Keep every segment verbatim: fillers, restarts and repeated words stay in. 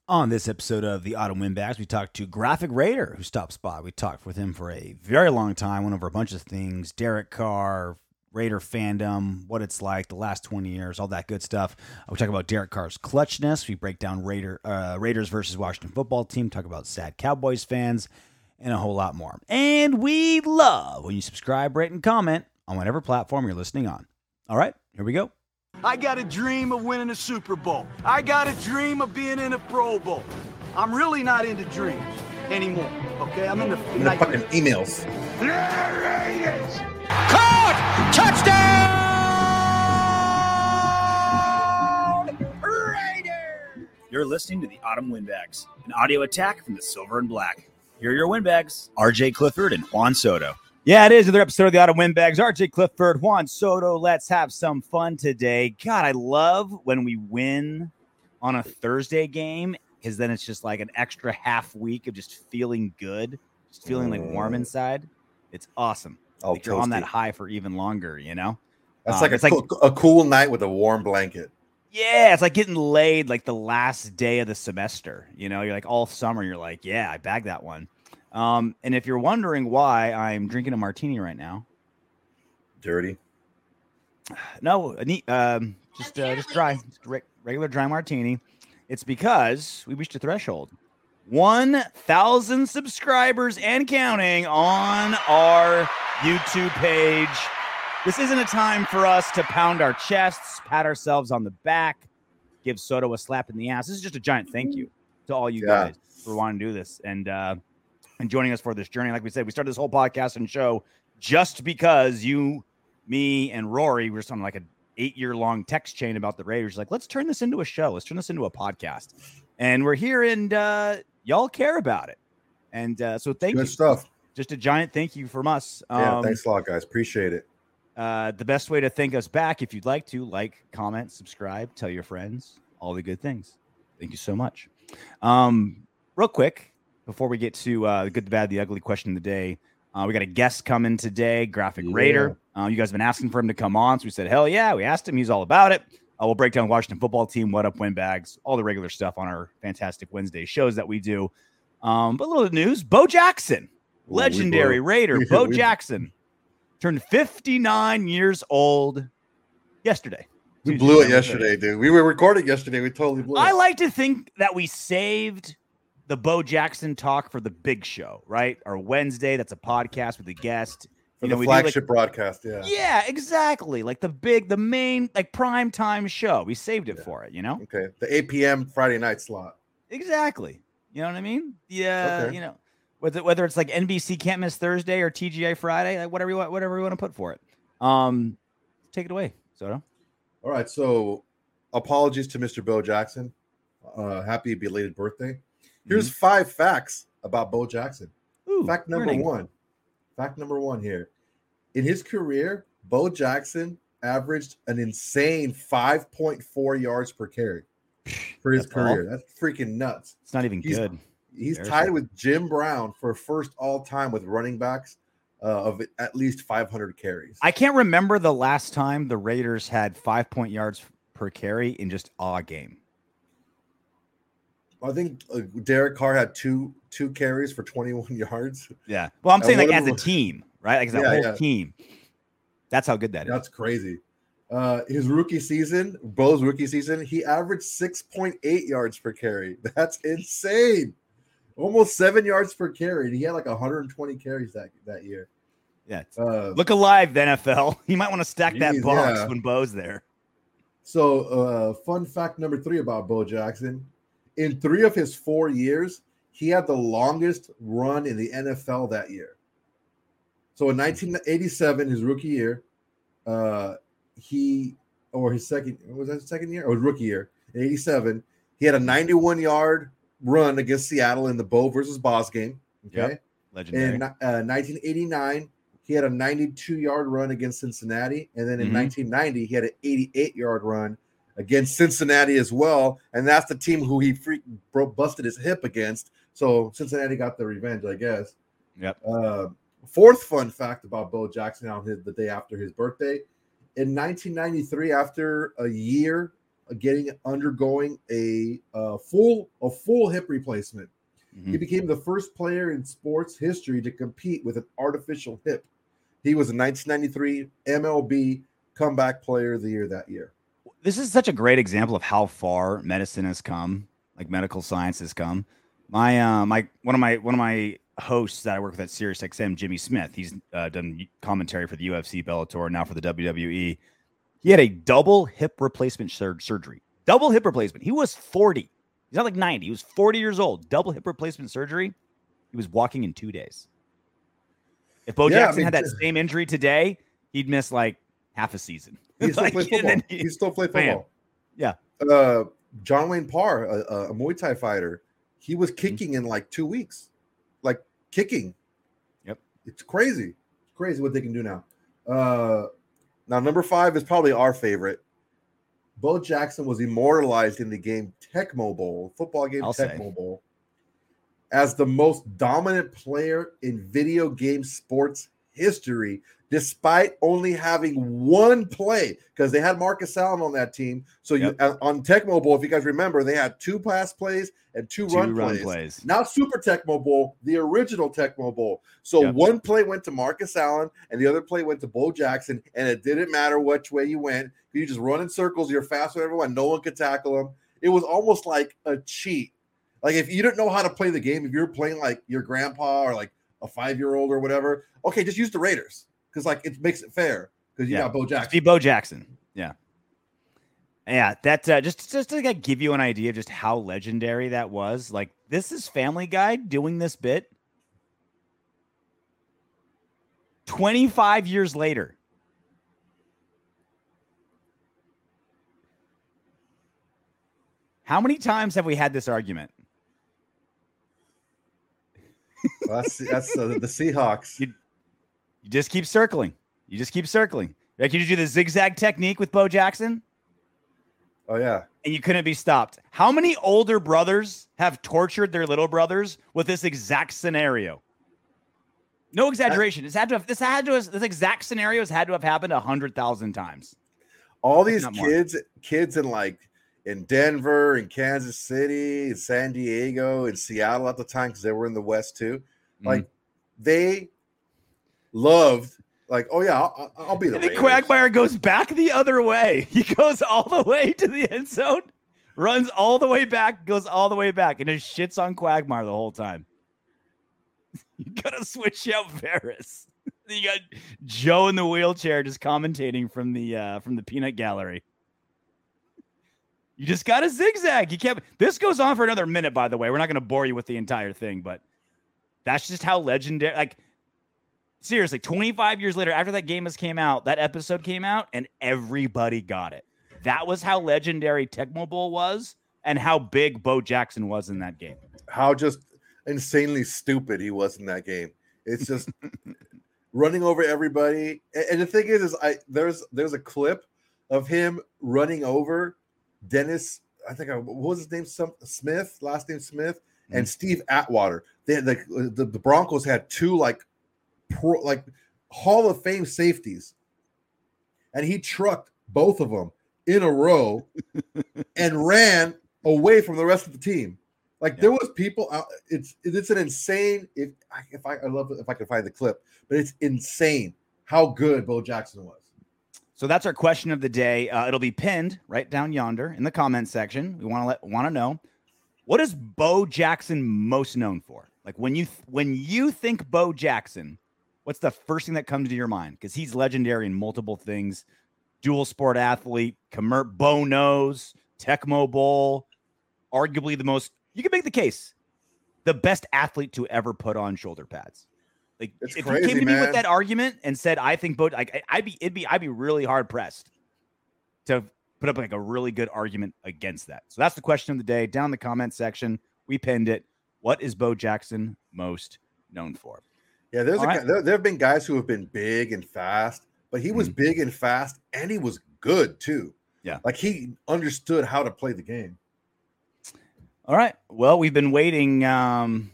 On this episode of the Autumn Windbags, we talked to Graphic Raider, who stopped by. We talked with him for a very long time, went over a bunch of things, Derek Carr, Raider fandom, what it's like, the last twenty years, all that good stuff. We talk about Derek Carr's clutchness. We break down Raider uh, Raiders versus Washington football team, talk about sad Cowboys fans, and a whole lot more. And we love when you subscribe, rate, and comment on whatever platform you're listening on. All right, here we go. I got a dream of winning a Super Bowl. I got a dream of being in a Pro Bowl. I'm really not into dreams anymore, okay? I'm into I'm like, fucking emails. Raiders! Caught! Touchdown! Raiders! You're listening to the Autumn Windbags, an audio attack from the Silver and Black. Here are your Windbags, R J Clifford and Juan Soto. Yeah, it is another episode of the Autumn Windbags. R J Clifford, Juan Soto. Let's have some fun today. God, I love when we win on a Thursday game because then it's just like an extra half week of just feeling good, just feeling like warm inside. It's awesome. Oh, like you're on that toasty. high for even longer, you know? That's Um, like, a, it's like cool, a cool night with a warm blanket. Yeah, it's like getting laid like the last day of the semester. You know, you're like all summer, you're like, yeah, I bagged that one. Um, and if you're wondering why I'm drinking a martini right now, Dirty. no, a neat, um, just uh, just dry, just re- regular dry martini. It's because we reached a threshold, one thousand subscribers and counting on our YouTube page. This isn't a time for us to pound our chests, pat ourselves on the back, give Soto a slap in the ass. This is just a giant thank you to all you Yeah. guys for wanting to do this and uh, and joining us for this journey. Like we said, we started this whole podcast and show just because you, me, and Rory were on like an eight-year-long text chain about the Raiders. Like, let's turn this into a show. Let's turn this into a podcast. And we're here, and uh, y'all care about it. And uh, so thank Good you. stuff. Just a giant thank you from us. Yeah, Um, thanks a lot, guys. Appreciate it. uh, the best way to thank us back, if you'd like to, like, comment, subscribe, tell your friends, all the good things. Thank you so much. Um, real quick, before we get to uh, the good, the bad, the ugly question of the day, uh, we got a guest coming today, Graphic Yeah. Raider. Uh, you guys have been asking for him to come on, so we said, hell yeah. We asked him. He's all about it. Uh, we'll break down Washington football team, what up, Windbags, all the regular stuff on our fantastic Wednesday shows that we do. Um, but a little news, Bo Jackson, Ooh, legendary we blew- Raider, we- Bo we- Jackson, turned fifty-nine years old yesterday. We Tuesday, blew it November yesterday, dude. We were recording yesterday. We totally blew it. I like to think that we saved the Bo Jackson talk for the big show, right? Or Wednesday, that's a podcast with a guest. For You the know, we do, like- flagship broadcast, yeah. Yeah, exactly. Like the big, the main, like prime time show. We saved it Yeah. for it, you know? Okay. The eight p.m. Friday night slot. Exactly. You know what I mean? Yeah, Okay. you know, whether whether it's like N B C Can't Miss Thursday or T G I Friday, like whatever you want, whatever you want to put for it. Um, take it away, Soto. All right. So apologies to Mister Bo Jackson. Uh, happy belated birthday. Here's five facts about Bo Jackson. Ooh, Fact number learning. one. Fact number one here. In his career, Bo Jackson averaged an insane five point four yards per carry for his That's all? career. That's freaking nuts. It's not even He's- good. He's Embarrassing. tied with Jim Brown for first all time with running backs uh, of at least five hundred carries. I can't remember the last time the Raiders had five point yards per carry in just a game. I think uh, Derek Carr had two two carries for twenty-one yards. Yeah. Well, I'm And saying like one as of a them- team, right? Like as a Yeah, whole yeah. team. That's how good that is. That's crazy. Uh, his rookie season, Bo's rookie season, he averaged six point eight yards per carry. That's insane. Almost seven yards per carry. He had like one hundred twenty carries that, that year. Yeah. Uh, Look alive, the N F L. You might want to stack that Jeez, box yeah. when Bo's there. So, uh, fun fact number three about Bo Jackson. In three of his four years, he had the longest run in the N F L that year. So in nineteen eighty-seven, his rookie year, uh, he, or his second, was that his second year? Or his rookie year, in eighty-seven, he had a ninety-one yard run against Seattle in the Bo versus Boss game. Okay. Yep. Legendary. In uh, nineteen eighty-nine, he had a ninety-two yard run against Cincinnati. And then in Mhm. nineteen ninety, he had an eighty-eight yard run against Cincinnati as well. And that's the team who he freaking broke, busted his hip against. So Cincinnati got the revenge, I guess. Yep. Uh, fourth fun fact about Bo Jackson on his, the day after his birthday. In nineteen ninety-three, after a year getting undergoing a uh, full a full hip replacement. Mm-hmm. He became the first player in sports history to compete with an artificial hip. He was a nineteen ninety-three M L B Comeback Player of the Year that year. This is such a great example of how far medicine has come, like medical science has come. My uh, my one of my one of my hosts that I work with at SiriusXM, Jimmy Smith, he's uh, done commentary for the U F C, Bellator, now for the W W E. He had a double hip replacement sur- surgery. Double hip replacement. He was forty. He's not like ninety. He was forty years old. Double hip replacement surgery. He was walking in two days. If Bo yeah, Jackson I mean, had that same injury today, he'd miss like half a season. He still like, play football. He, he still play football. Man. Yeah. Uh, John Wayne Parr, a, a Muay Thai fighter, he was kicking mm-hmm. in like two weeks. Like kicking. Yep. It's crazy. It's crazy what they can do now. Uh, now, number five is probably our favorite. Bo Jackson was immortalized in the game Tecmo Bowl, football game I'll Tecmo say. Bowl, as the most dominant player in video game sports history, despite only having one play, because they had Marcus Allen on that team. So yep. you, on Tecmo Bowl, if you guys remember, they had two pass plays and two, two run, run plays. plays. Now Super Tecmo Bowl, the original Tecmo Bowl. So yep. one play went to Marcus Allen and the other play went to Bo Jackson, and it didn't matter which way you went. You just run in circles. You're faster than everyone. No one could tackle them. It was almost like a cheat. Like if you didn't know how to play the game, if you're playing like your grandpa or like a five-year-old or whatever, okay, just use the Raiders. Because, like, it makes it fair. Because you yeah. got Bo Jackson. Be Bo Jackson. Yeah. Yeah, that uh, just, just to like, give you an idea of just how legendary that was. Like, this is Family Guy doing this bit twenty-five years later. How many times have we had this argument? Well, that's that's uh, the Seahawks. You, You just keep circling. You just keep circling. Like you do the zigzag technique with Bo Jackson. Oh, yeah. And you couldn't be stopped. How many older brothers have tortured their little brothers with this exact scenario? No exaggeration. This had to have, this had to have, this exact scenario has had to have happened a hundred thousand times. All these kids, more. kids in like in Denver, in Kansas City, in San Diego, in Seattle at the time, because they were in the West too. Mm-hmm. Like they loved, like, oh yeah, I'll, I'll be the. And then Quagmire goes back the other way. He goes all the way to the end zone, runs all the way back, goes all the way back, and just shits on Quagmire the whole time. You gotta switch out Varys. You got Joe in the wheelchair just commentating from the uh, from the peanut gallery. You just got to zigzag. You can't. This goes on for another minute, by the way. We're not going to bore you with the entire thing, but that's just how legendary. Like, seriously, twenty-five years later, after that game has came out, that episode came out, and everybody got it. That was how legendary Tecmo Bowl was, and how big Bo Jackson was in that game. How just insanely stupid he was in that game. It's just running over everybody. And the thing is, is I there's there's a clip of him running over Dennis, I think, I, what was his name? Some Smith, last name Smith, mm-hmm. and Steve Atwater. They had like the, the Broncos had two like pro, like Hall of Fame safeties, and he trucked both of them in a row and ran away from the rest of the team. Like yeah. there was people out. It's it's an insane. If if I I love it if I can find the clip, but it's insane how good Bo Jackson was. So that's our question of the day. Uh, it'll be pinned right down yonder in the comment section. We want to let want to know, what is Bo Jackson most known for? Like when you th- when you think Bo Jackson, what's the first thing that comes to your mind? Because he's legendary in multiple things: dual sport athlete, Commer- Bo Knows, Tecmo Bowl, arguably the most. You can make the case, the best athlete to ever put on shoulder pads. Like it's if crazy, you came to man. me with that argument and said, I think Bo, like I'd be, it'd be, I'd be really hard pressed to put up like a really good argument against that. So that's the question of the day. Down in the comment section, we pinned it. What is Bo Jackson most known for? Yeah, there's a, right. there, there have been guys who have been big and fast, but he was mm-hmm. big and fast, and he was good too. Yeah, like he understood how to play the game. All right. Well, we've been waiting um,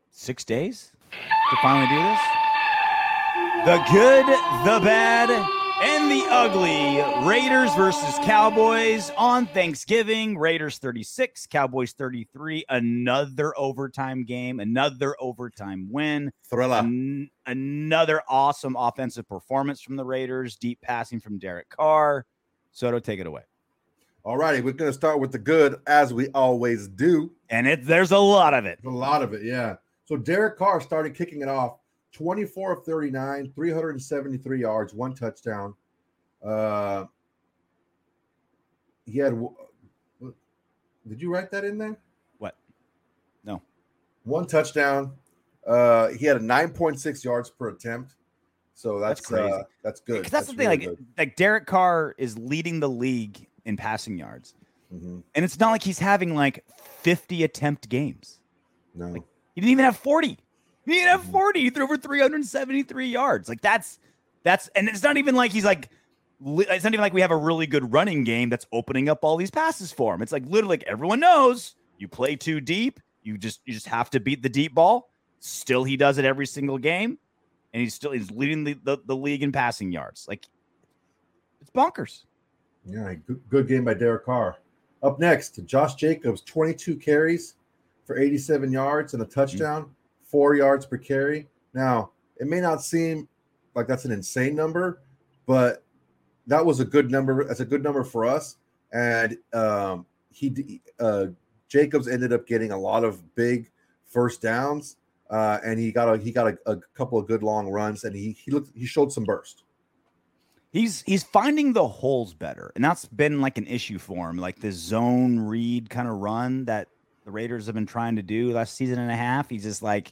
six days to finally do this. The good, the bad, And the ugly Raiders versus Cowboys on Thanksgiving. Raiders thirty-six, Cowboys thirty-three. Another overtime game, another overtime win. Thriller. An- another awesome offensive performance from the Raiders. Deep passing from Derek Carr. Soto, take it away. All righty, we're going to start with the good, as we always do. And it, there's a lot of it. A lot of it, yeah. So Derek Carr started kicking it off. twenty-four of thirty-nine, three hundred seventy-three yards, one touchdown. Uh, he had. Did you write that in there? What? No. One touchdown. Uh, he had a nine point six yards per attempt. So that's, That's crazy. Uh, that's good. Because that's, that's the thing. really Like, good. like Derek Carr is leading the league in passing yards, Mhm. and it's not like he's having like fifty attempt games. No. Like, he didn't even have forty. He didn't have forty. He threw over three hundred seventy-three yards. Like that's that's, and it's not even like he's like, it's not even like we have a really good running game that's opening up all these passes for him. It's like literally like everyone knows you play too deep. You just you just have to beat the deep ball. Still, he does it every single game, and he's still he's leading the, the, the league in passing yards. Like it's bonkers. Yeah, good, good game by Derek Carr. Up next, Josh Jacobs, twenty-two carries for eighty-seven yards and a touchdown, mm-hmm. four yards per carry. Now, it may not seem like that's an insane number, but that was a good number. That's a good number for us. And um, he uh, Jacobs ended up getting a lot of big first downs, uh, and he got a he got a, a couple of good long runs, and he he looked he showed some burst. He's he's finding the holes better, and that's been like an issue for him, like the zone read kind of run that the Raiders have been trying to do last season and a half. He's just like,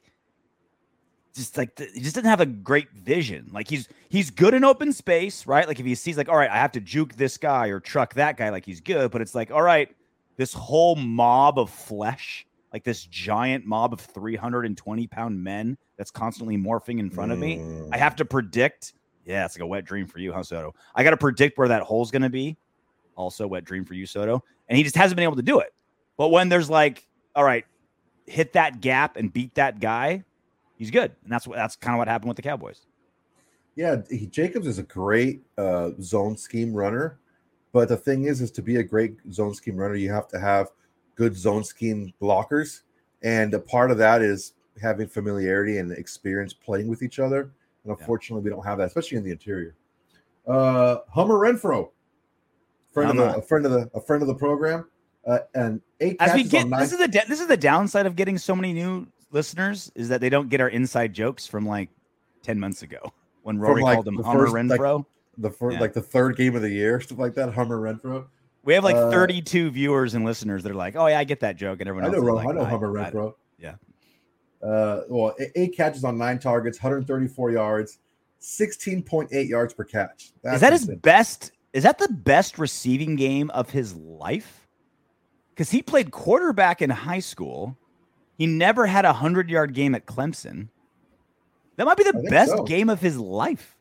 just like the, he just doesn't have a great vision. Like he's he's good in open space, right? Like if he sees like, all right, I have to juke this guy or truck that guy, like he's good. But it's like, all right, this whole mob of flesh, like this giant mob of three hundred twenty pound men that's constantly morphing in front of me. Mm. I have to predict. Yeah, it's like a wet dream for you, huh, Soto? I got to predict where that hole's going to be. Also, wet dream for you, Soto. And he just hasn't been able to do it. But when there's like, all right, hit that gap and beat that guy, he's good. And that's what that's kind of what happened with the Cowboys. Yeah, he, Jacobs is a great uh, zone scheme runner. But the thing is, is to be a great zone scheme runner, you have to have good zone scheme blockers. And a part of that is having familiarity and experience playing with each other. And unfortunately, yeah. we don't have that, especially in the interior. Uh, Hummer Renfro, friend of the, a friend of the a friend of the program, uh, and eight As catches we get, on nine. This is the this is the downside of getting so many new listeners is that they don't get our inside jokes from like ten months ago when Rory like called him the Hummer first, Renfro. Like, the first, yeah. like the third game of the year, stuff like that. Hummer Renfro. We have like uh, thirty-two viewers and listeners that are like, "Oh yeah, I get that joke," and everyone I else know, is like, I know I, Hummer I, Renfro. Yeah. Uh, well, eight catches on nine targets, one hundred thirty-four yards, sixteen point eight yards per catch. That's is that insane. his best? Is that the best receiving game of his life? Because he played quarterback in high school. He never had a hundred-yard game at Clemson. That might be the best so. game of his life.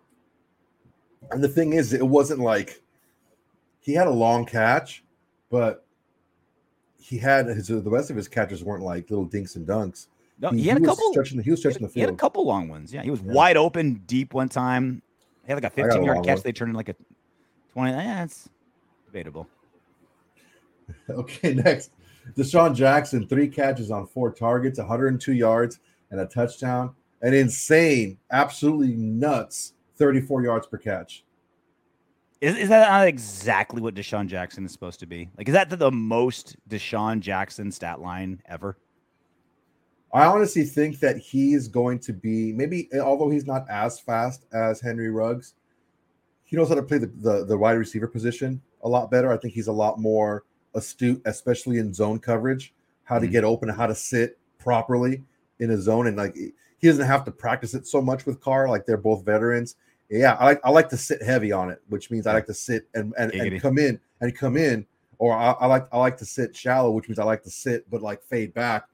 And the thing is, it wasn't like he had a long catch, but he had his the rest of his catches weren't like little dinks and dunks. No, he, he had he a was couple. Stretching, he was stretching he had, the he had field. a couple long ones. Yeah, he was Yeah. wide open, deep one time. He had like a fifteen-yard long catch. one. They turned in like a twenty. Yeah, it's debatable. Okay, next, Deshaun Jackson, three catches on four targets, one hundred two yards and a touchdown. An insane, absolutely nuts, thirty-four yards per catch. Is, is that not exactly what Deshaun Jackson is supposed to be? Like, is that the, the most Deshaun Jackson stat line ever? I honestly think that he is going to be, maybe, although he's not as fast as Henry Ruggs, he knows how to play the, the, the wide receiver position a lot better. I think he's a lot more astute, especially in zone coverage, how to Mm-hmm. get open, how to sit properly in a zone. And like, he doesn't have to practice it so much with Carr. Like, they're both veterans. Yeah, I like I like to sit heavy on it, which means I like to sit and and, and come in and come in, or I, I like I like to sit shallow, which means I like to sit but like fade back.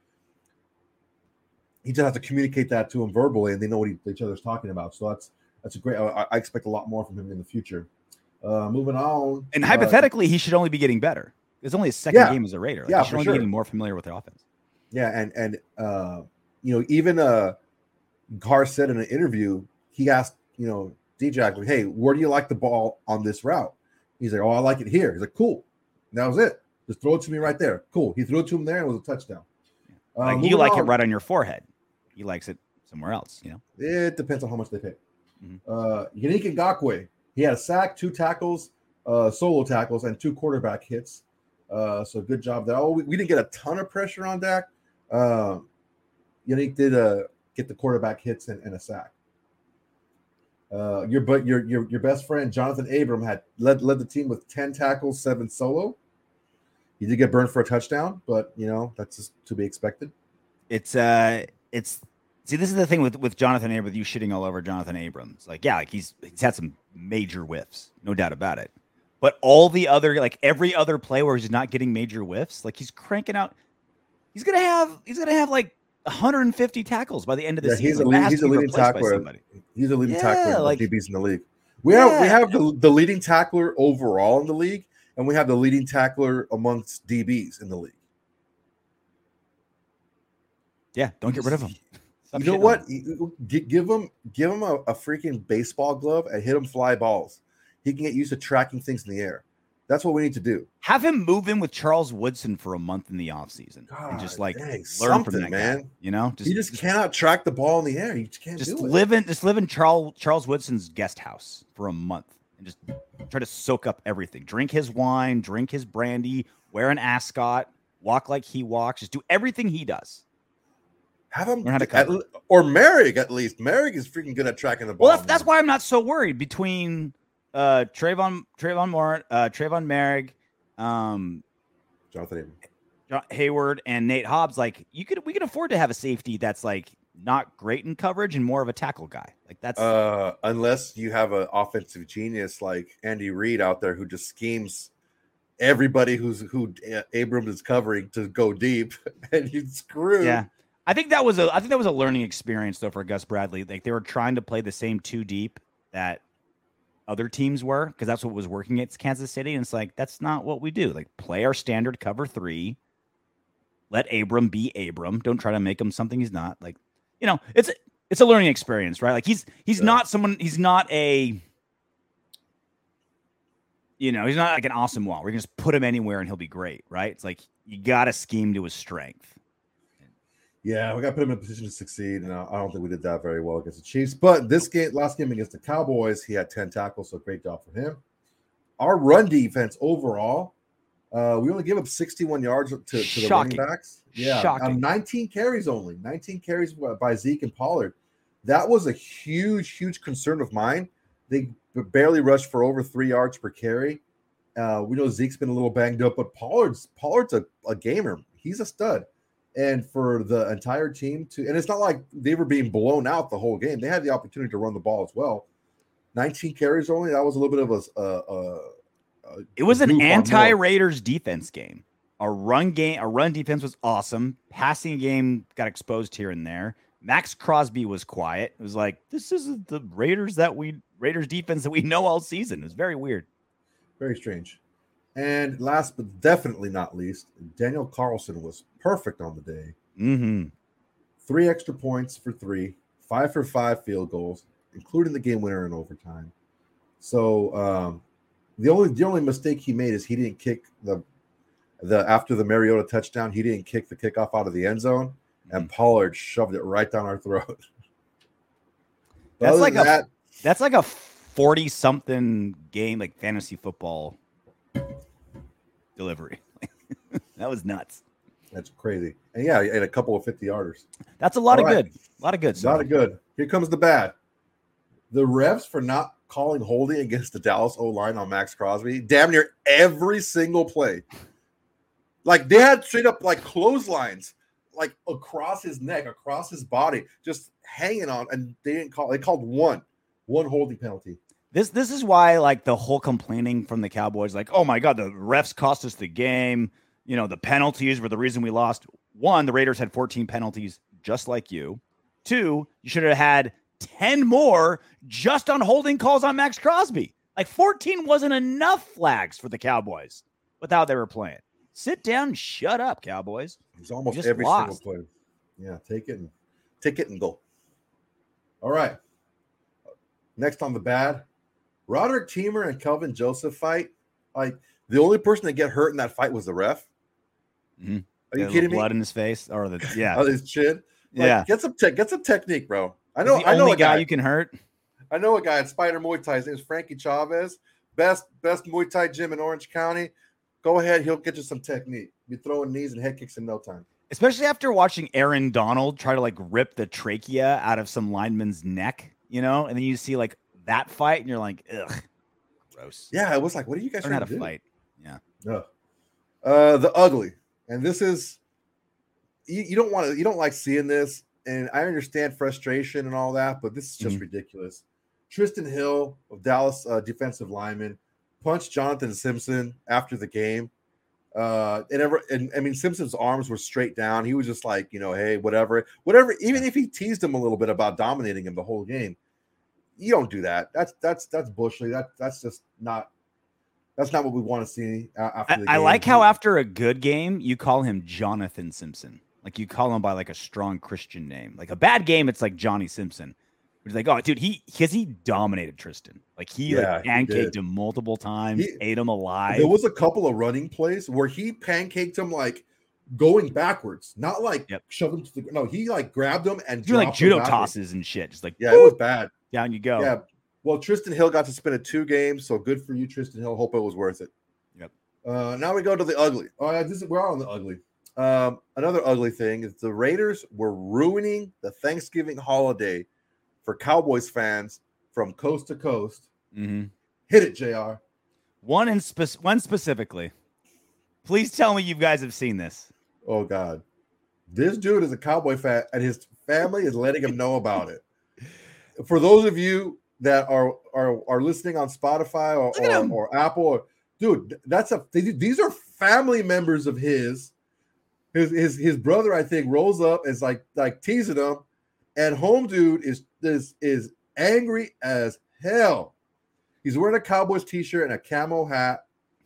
He just has to communicate that to him verbally, and they know what he, each other's talking about. So that's that's a great. I, I expect a lot more from him in the future. Uh, moving on, and uh, hypothetically, he should only be getting better. It's only his second Yeah. game as a Raider. Like, Yeah, he should for only sure. be getting more familiar with their offense. Yeah, and and uh, you know, even uh, Carr said in an interview, he asked, you know, D-Jack, like, hey, where do you like the ball on this route? He's like, oh, I like it here. He's like, cool. And that was it. Just throw it to me right there. Cool. He threw it to him there and it was a touchdown. Like Uh, you like on. it right on your forehead. He likes it somewhere else, you know? It depends on how much they pay. Mm-hmm. Uh, Yannick Ngakoue, he had a sack, two tackles, uh, solo tackles, and two quarterback hits. Uh, so good job there. Oh, we, we didn't get a ton of pressure on Dak. Uh, Yannick did uh, get the quarterback hits and, and a sack. Uh, your but your your your best friend Jonathan Abram had led led the team with ten tackles, seven solo. He did get burned for a touchdown, but you know that's just to be expected. It's uh, it's see, this is the thing with with Jonathan Abram, with you shitting all over Jonathan Abrams. Like, yeah, like he's he's had some major whiffs, no doubt about it. But all the other, like every other play where he's not getting major whiffs, like he's cranking out. He's gonna have he's gonna have like one hundred fifty tackles by the end of the Yeah, season. he's a Like, lead, that has he's to a be leading replaced by tackler. somebody. He's a leading Yeah, tackler like- like D Bs in the league. We have we Yeah. have the, the leading tackler overall in the league, and we have the leading tackler amongst D Bs in the league. Yeah, don't get rid of him. Stop You know shitting what? on him. You- gi- Give him give him a, a freaking baseball glove and hit him fly balls. He can get used to tracking things in the air. That's what we need to do. Have him move in with Charles Woodson for a month in the offseason and just God like dang, learn something, from that man. guy. You know, he just cannot track the ball in the air. You just can't just do it. live in just live in Charles Charles Woodson's guest house for a month and just try to soak up everything. Drink his wine, drink his brandy, wear an ascot, walk like he walks, just do everything he does. Have him Learn how to at, cover. or Merrick at least. Merrick is freaking good at tracking the ball. Well, that's that's why I'm not so worried between uh Trayvon Trayvon Moore, uh Trayvon Merrick, um Jonathan Abram. John Hayward and Nate Hobbs. Like you could we can afford to have a safety that's like not great in coverage and more of a tackle guy. Like that's Uh, unless you have an offensive genius like Andy Reid out there who just schemes everybody who's who Abrams is covering to go deep, and you screw. yeah. I think that was a I think that was a learning experience though for Gus Bradley. Like they were trying to play the same two deep that other teams were because that's what was working at Kansas City. And it's like that's not what we do. Like play our standard cover three. Let Abram be Abram. Don't try to make him something he's not. Like, you know, it's it's a learning experience, right? Like he's he's Yeah. not someone. He's not a. You know, he's not like an awesome wall. We can just put him anywhere and he'll be great, right? It's like you got to scheme to his strength. Yeah, we got to put him in a position to succeed, and I I don't think we did that very well against the Chiefs. But this game, last game against the Cowboys, he had ten tackles, so great job for him. Our run defense overall, uh, we only give up sixty-one yards to, to the running Shocking. backs. Yeah, Shocking. um, nineteen carries only, nineteen carries by Zeke and Pollard. That was a huge, huge concern of mine. They barely rushed for over three yards per carry. Uh, we know Zeke's been a little banged up, but Pollard's Pollard's a, a gamer. He's a stud. And for the entire team to, and it's not like they were being blown out the whole game. They had the opportunity to run the ball as well. nineteen carries only. That was a little bit of a. a, a, a It was an goof on Moore. anti-Raiders defense game. Our run game, our run defense was awesome. Passing game got exposed here and there. Max Crosby was quiet. It was like this is the Raiders that we Raiders defense that we know all season. It was very weird. Very strange. And last but definitely not least, Daniel Carlson was perfect on the day. Mm-hmm. Three extra points for three, five for five field goals, including the game winner in overtime. So um, the only the only mistake he made is he didn't kick the the after the Mariota touchdown. He didn't kick the kickoff out of the end zone, and Pollard shoved it right down our throat. That's Other like than a that, that's like a forty-something game, like fantasy football delivery. That was nuts. that's crazy. And yeah, and a couple of fifty yarders. That's a lot All of right. good. A lot of good. It's not a good. Here comes the bad. The refs for not calling holding against the Dallas O-line on Max Crosby, damn near every single play. Like they had straight up like clotheslines, like across his neck, across his body, just hanging on, and they didn't call. They called one, one holding penalty. This this is why like the whole complaining from the Cowboys, like, oh my God, the refs cost us the game. You know, the penalties were the reason we lost. One, the Raiders had fourteen penalties, just like you. Two, you should have had ten more just on holding calls on Max Crosby. Like fourteen wasn't enough flags for the Cowboys with how they were playing. Sit down and shut up, Cowboys. It's almost Just every lost. single play. Yeah, take it and take it and go. All right. Next on the bad, Roderick Teamer and Kelvin Joseph fight. Like, the only person that get hurt in that fight was the ref. Mm-hmm. Are you the kidding me? Blood in his face, or the yeah, on his chin. Like, yeah. Get some te- get some technique, bro. I know. He's the I know only a guy guy you can hurt. I know a guy at Spider Muay Thai. His name is Frankie Chavez. Best best Muay Thai gym in Orange County. Go ahead. He'll get you some technique. Be throwing knees and head kicks in no time. Especially after watching Aaron Donald try to like rip the trachea out of some lineman's neck, you know, and then you see like that fight, and you're like, ugh, gross. Yeah, it was like, what are you guys Learn trying how to to do? fight? Yeah. No. Uh, the ugly, and this is you, you don't want to you don't like seeing this, and I understand frustration and all that, but this is just mm-hmm. ridiculous. Tristan Hill of Dallas, uh, defensive lineman, punched Jonathan Simpson after the game. Uh, and ever, and I mean, Simpson's arms were straight down. He was just like, you know, hey, whatever, whatever. Even if he teased him a little bit about dominating him the whole game, you don't do that. That's that's that's Bush League. That that's just not. That's not what we want to see after the game. I, I like how after a good game, you call him Jonathan Simpson. Like you call him by like a strong Christian name. Like a bad game, it's like Johnny Simpson. It's like, oh, dude, he because he dominated Tristan. Like he yeah, like pancaked he him multiple times, he, ate him alive. There was a couple of running plays where he pancaked him like going backwards, not like yep. shoved him to the no. He like grabbed him and doing like judo tosses and shit. Just like yeah, whoop, it was bad. Down you go. Yeah. Well, Tristan Hill got to spend a two games, so good for you, Tristan Hill. Hope it was worth it. Yep. Uh, now we go to the ugly. Oh, yeah, this is we're on the ugly. Um, another ugly thing is the Raiders were ruining the Thanksgiving holiday for Cowboys fans from coast to coast. Mm-hmm. Hit it, J R. One in spe- one specifically. Please tell me you guys have seen this. Oh God, this dude is a Cowboy fan, and his family is letting him know about it. For those of you that are are are listening on Spotify or or, or Apple, or, dude, that's a these are family members of his. His his his brother, I think, rolls up and is like like teasing him, and home dude is is is angry as hell. He's wearing a Cowboys t-shirt and a camo hat.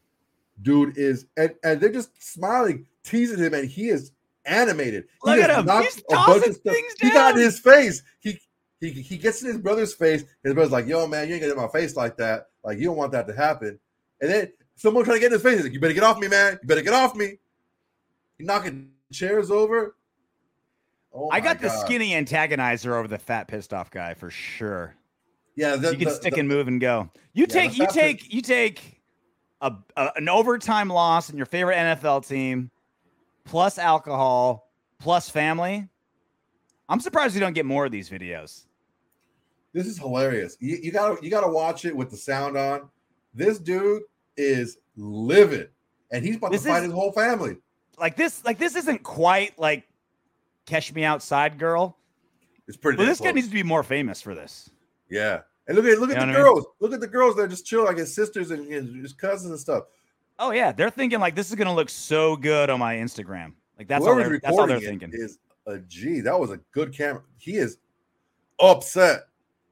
Dude is and, and they're just smiling, teasing him, and he is animated. Look he at him. He's tossing things down. He got in his face. He he he gets in his brother's face. His brother's like, "Yo, man, you ain't gonna get in my face like that. Like, you don't want that to happen." And then someone trying to get in his face. He's like, "You better get off me, man. You better get off me." He knocking chairs over. Oh I got God. the skinny antagonizer over the fat pissed off guy for sure. Yeah, the, you can the, stick the, and move and go. You yeah, take you take pissed. you take a, a an overtime loss in your favorite N F L team, plus alcohol, plus family. I'm surprised you don't get more of these videos. This is hilarious. You, you gotta you gotta watch it with the sound on. This dude is livid, and he's about this to fight is, his whole family. Like this, like this isn't quite like Catch Me Outside Girl. It's pretty. But this close. guy needs to be more famous for this. Yeah, and look at look at you know the girls. I mean? Look at the girls that are just chill, like his sisters and his cousins and stuff. Oh yeah, they're thinking like this is gonna look so good on my Instagram. Like that's all they're, that's all they're thinking. Is a G. That was a good camera. He is upset.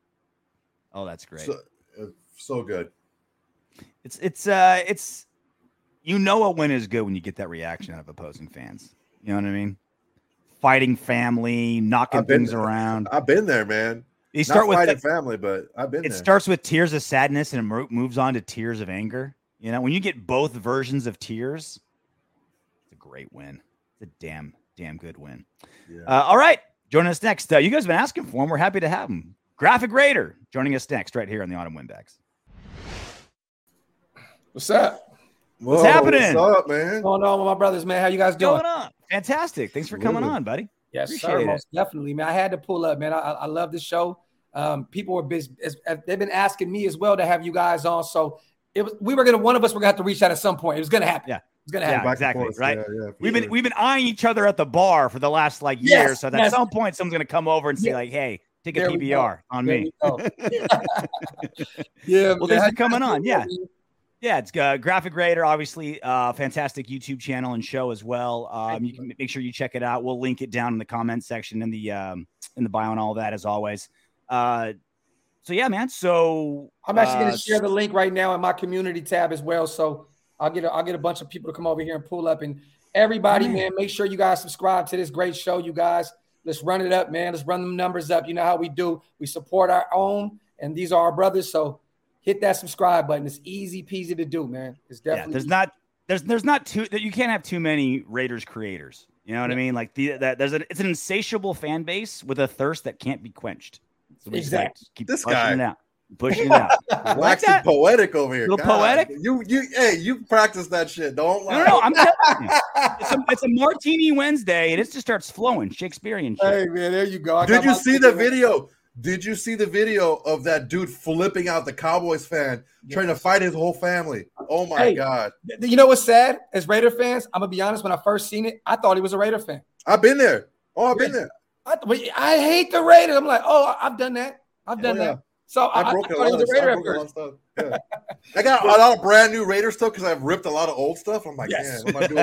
Oh, that's great. So, uh, so good. It's it's uh it's you know a win is good when you get that reaction out of opposing fans. You know what I mean? Fighting family, knocking things there. around. I've been there, man. You start Not with fighting the, family, but I've been it there. It starts with tears of sadness and it moves on to tears of anger. You know, when you get both versions of tears, it's a great win. It's a damn, damn good win. Yeah. Uh, all right. Joining us next. Uh, you guys have been asking for him. We're happy to have him. Graphic Raider joining us next right here on the Autumn Windbags. What's up? What's Whoa, What's happening? up, man? What's going on with my brothers, man? How you guys doing? What's going on? Fantastic. Thanks for coming on, buddy. Yes, Appreciate sir. It. Most definitely, man. I had to pull up, man. I, I love this show. Um, people were busy. They've been asking me as well to have you guys on. So it was. We were gonna. One of us were gonna have to reach out at some point. It was gonna happen. Yeah. It's gonna happen. Yeah, exactly. Right. Yeah, yeah, we've sure. been we've been eyeing each other at the bar for the last like yes, year. So that yes. at some point someone's gonna come over and say yeah. like, "Hey, take there a P B R on there me." yeah. Well, thanks for coming on. Yeah. Yeah, it's uh, Graphic Raider, obviously, uh, fantastic YouTube channel and show as well. Um, you can make sure you check it out. We'll link it down in the comment section in the um, in the bio and all that, as always. Uh, so yeah, man. So I'm actually uh, going to share the link right now in my community tab as well. So I'll get a, I'll get a bunch of people to come over here and pull up. And everybody, man, man make sure you guys subscribe to this great show. You guys, let's run it up, man. Let's run them numbers up. You know how we do. We support our own. and these are our brothers. So hit that subscribe button. It's easy peasy to do, man. It's definitely yeah, there's not there's there's not too that you can't have too many Raiders creators. You know what yeah. I mean? Like the that there's an it's an insatiable fan base with a thirst that can't be quenched. So exactly. Like, keep this pushing guy it out. Pushing it out. Waxing like poetic over here. A little God. Poetic. You you hey, you practice that shit. Don't lie. No, no, no I'm telling you. It's a, it's a Martini Wednesday, and it just starts flowing. Shakespearean shit. Hey man, there you go. I Did you see the video? Did you see the video of that dude flipping out the Cowboys fan, yes. trying to fight his whole family? Oh my hey, God. You know what's sad? As Raider fans, I'm gonna be honest, when I first seen it, I thought he was a Raider fan. I've been there. Oh, I've yeah. been there. I, I hate the Raiders. I'm like, oh, I've done that. I've done oh, yeah. that. So I, I, broke I, a lot of stuff. Yeah. I got a lot of brand new Raider stuff because I've ripped a lot of old stuff. I'm like, yes. man, what am I doing with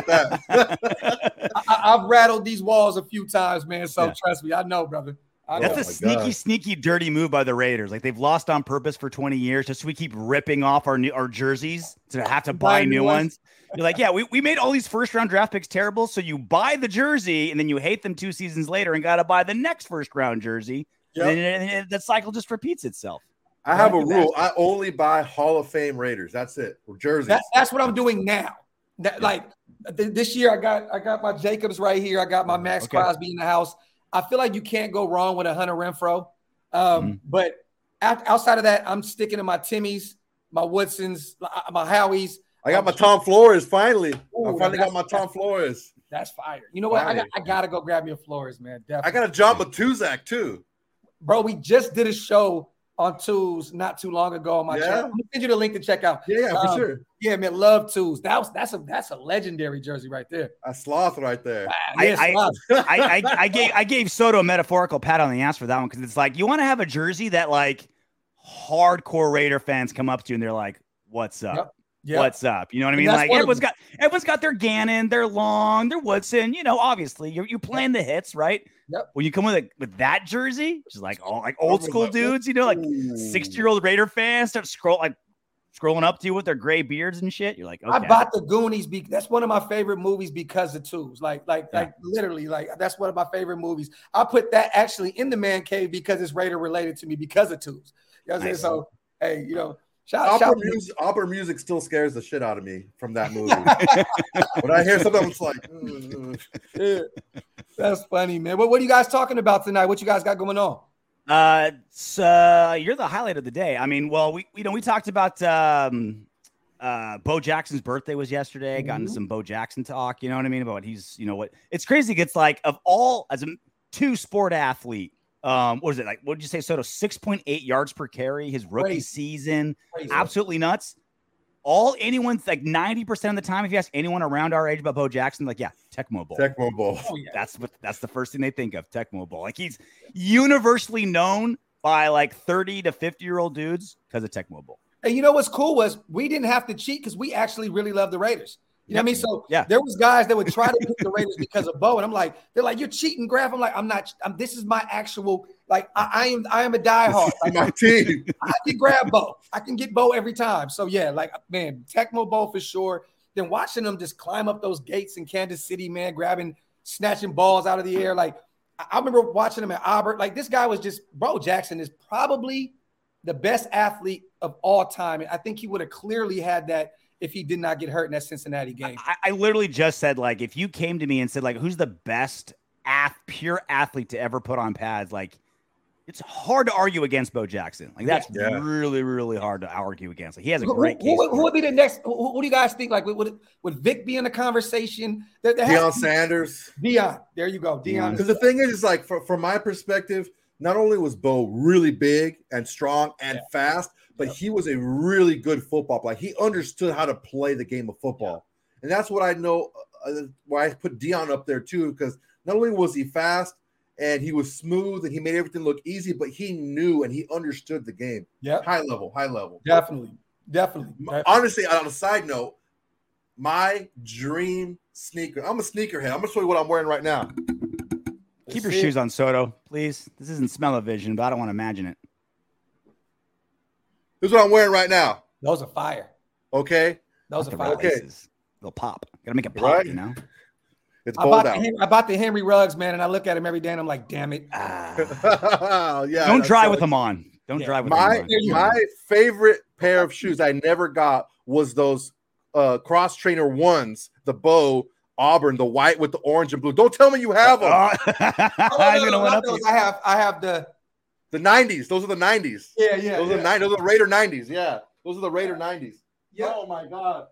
that? I, I've rattled these walls a few times, man. So yeah. trust me, I know, brother. I That's know. a sneaky, God. sneaky, dirty move by the Raiders. Like they've lost on purpose for twenty years just so we keep ripping off our new our jerseys to have to buy, buy new ones. ones. You're like, yeah, we, we made all these first round draft picks terrible. So you buy the jersey and then you hate them two seasons later and got to buy the next first round jersey. Yep. And, then, and then that cycle just repeats itself. I have a rule. I only buy Hall of Fame Raiders. That's it. Or jerseys. That, that's what I'm doing now. That, yeah. Like th- this year, I got I got my Jacobs right here. I got my Max okay. Crosby in the house. I feel like you can't go wrong with a Hunter Renfrow. Um, mm-hmm. But out, outside of that, I'm sticking to my Timmys, my Woodsons, my Howies. I got my Tom Flores finally. Ooh, I finally got my Tom Flores. That's fire. You know what? I, got, I gotta go grab me a Flores, man. Definitely. I got a John Matuzak too. Bro, we just did a show on Tools not too long ago on my yeah. channel. I'm gonna send you the link to check out. Yeah, yeah, for um, sure. Yeah, man, love Tools. That was that's a that's a legendary jersey right there. A sloth right there. Wow, I, yeah, I, sloth. I, I, I gave I gave Soto a metaphorical pat on the ass for that one because it's like you want to have a jersey that like hardcore Raider fans come up to and they're like, "What's up? Yep. Yep. What's up?" You know what I mean? Like everyone's got everyone's got their Gannon, their Long, their Woodson. You know, obviously you're you playing the hits, right? Yep. When you come with a, with that jersey, which is like all like old school dudes, you know, like sixty year old Raider fans start scroll like scrolling up to you with their gray beards and shit. You're like, okay. I bought the Goonies. Be- that's one of my favorite movies because of Tools. Like, like, yeah. like literally, like that's one of my favorite movies. I put that actually in the man cave because it's Raider related to me because of Tools. You know what I'm nice. saying? So, hey, you know. Shout, opera, shout music, opera music still scares the shit out of me from that movie. When I hear something, I'm just like, mm. yeah. That's funny, man. What, what are you guys talking about tonight? What you guys got going on? Uh, so you're the highlight of the day. I mean, well, we you know we talked about um, uh, Bo Jackson's birthday was yesterday. Mm-hmm. Got into some Bo Jackson talk. You know what I mean about what he's you know what it's crazy. It's like of all as a two sport athlete. Um, what was it like? What did you say, Soto? six point eight yards per carry, his rookie Crazy. season. Crazy. Absolutely nuts. All anyone's like ninety percent of the time, if you ask anyone around our age about Bo Jackson, like, yeah, Tecmo Bowl. Tecmo Bowl. Oh, yeah. That's what that's the first thing they think of, Tecmo Bowl. Like he's universally known by like thirty to fifty year old dudes because of Tecmo Bowl. And you know what's cool was we didn't have to cheat because we actually really love the Raiders. You know what I mean? So yeah. there was guys that would try to pick the Raiders because of Bo, and I'm like, they're like, you're cheating, Graf. I'm like, I'm not. I'm, this is my actual. Like, I, I am. I am a diehard. Like, my team. I can grab Bo. I can get Bo every time. So yeah, like man, Tecmo Bowl for sure. Then watching them just climb up those gates in Kansas City, man, grabbing, snatching balls out of the air. Like I remember watching him at Auburn. Like this guy was just Bo Jackson is probably the best athlete of all time, and I think he would have clearly had that. If he did not get hurt in that Cincinnati game. I, I literally just said, like, if you came to me and said, like, who's the best ath- pure athlete to ever put on pads, like, it's hard to argue against Bo Jackson. Like, that's yeah. really, really hard to argue against. Like, he has a great who, case. Who, who would be the next? Who, who do you guys think? Like, would, would Vic be in the conversation? There, there Deion Sanders. Deion. There you go. Deion. Because the thing is, is like, for, from my perspective, not only was Bo really big and strong and yeah. fast, but he was a really good football player. He understood how to play the game of football. Yeah. And that's what I know uh, why I put Deion up there too, because not only was he fast and he was smooth and he made everything look easy, but he knew and he understood the game. Yeah. High level, high level. Definitely. Definitely. Definitely. Honestly, on a side note, my dream sneaker. I'm a sneakerhead. I'm going to show you what I'm wearing right now. Keep your shoes on, Soto, please. This isn't smell-o-vision, but I don't want to imagine it. This is what I'm wearing right now. Those are fire. Okay. Those are fire. Okay. They'll pop. Gotta make it pop, right. you know? It's I bold bought, out. the, I bought the Henry Ruggs, man, and I look at him every day and I'm like, damn it. Ah. yeah. Don't drive with them on. Don't Yeah. drive with My them, bro. my favorite pair of shoes I never got was those uh, cross trainer ones, the Bow Auburn, the white with the orange and blue. Don't tell me you have them. Oh, Oh, I'm no, gonna no, win not up those. here. I have I have the The nineties. Those are the nineties. yeah yeah. Those yeah. are the nine. Those are the Raider nineties. Yeah, those are the Raider nineties. Yeah. Oh my god.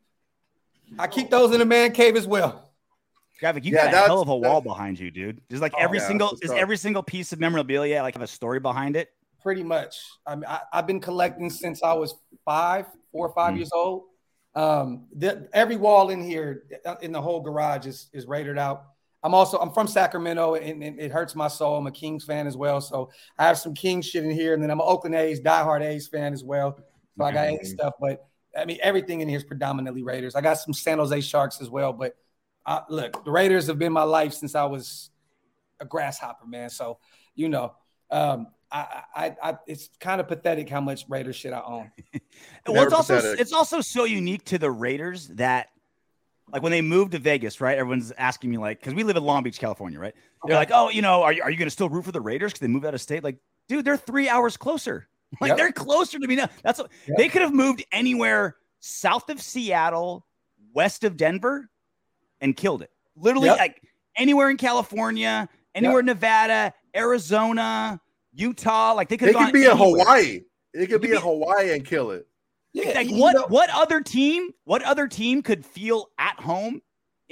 I keep those in the man cave as well. Graphic, you Yeah, got a that's- hell of a wall that's- behind you, dude. There's like Oh, every yeah, single, that's is what's up. every single piece of memorabilia like have a story behind it. Pretty much. I mean, I, I've been collecting since I was five, four or five Mm. years old. Um, the, every wall in here, in the whole garage, is is rated out. I'm also I'm from Sacramento, and, and it hurts my soul. I'm a Kings fan as well, so I have some Kings shit in here, and then I'm an Oakland A's diehard A's fan as well. So I got Okay. A's stuff, but I mean everything in here is predominantly Raiders. I got some San Jose Sharks as well, but I, look, the Raiders have been my life since I was a grasshopper, man. So you know. Um, I, I, I, it's kind of pathetic how much Raiders shit I own. Well, Never it's also pathetic. it's also so unique to the Raiders that, like, when they moved to Vegas, right? Everyone's asking me, like, because we live in Long Beach, California, right? They're Okay. like, oh, you know, are you are you going to still root for the Raiders because they moved out of state? Like, dude, they're three hours closer. Like, Yep. they're closer to me now. That's what, Yep. they could have moved anywhere south of Seattle, west of Denver, and killed it. Literally, Yep. like anywhere in California, anywhere Yep. in Nevada, Arizona, Utah. Like, they could They have could be in anywhere. Hawaii. They could could be be- in Hawaii and kill it. Yeah, Like, you what know- what other team? What other team could feel at home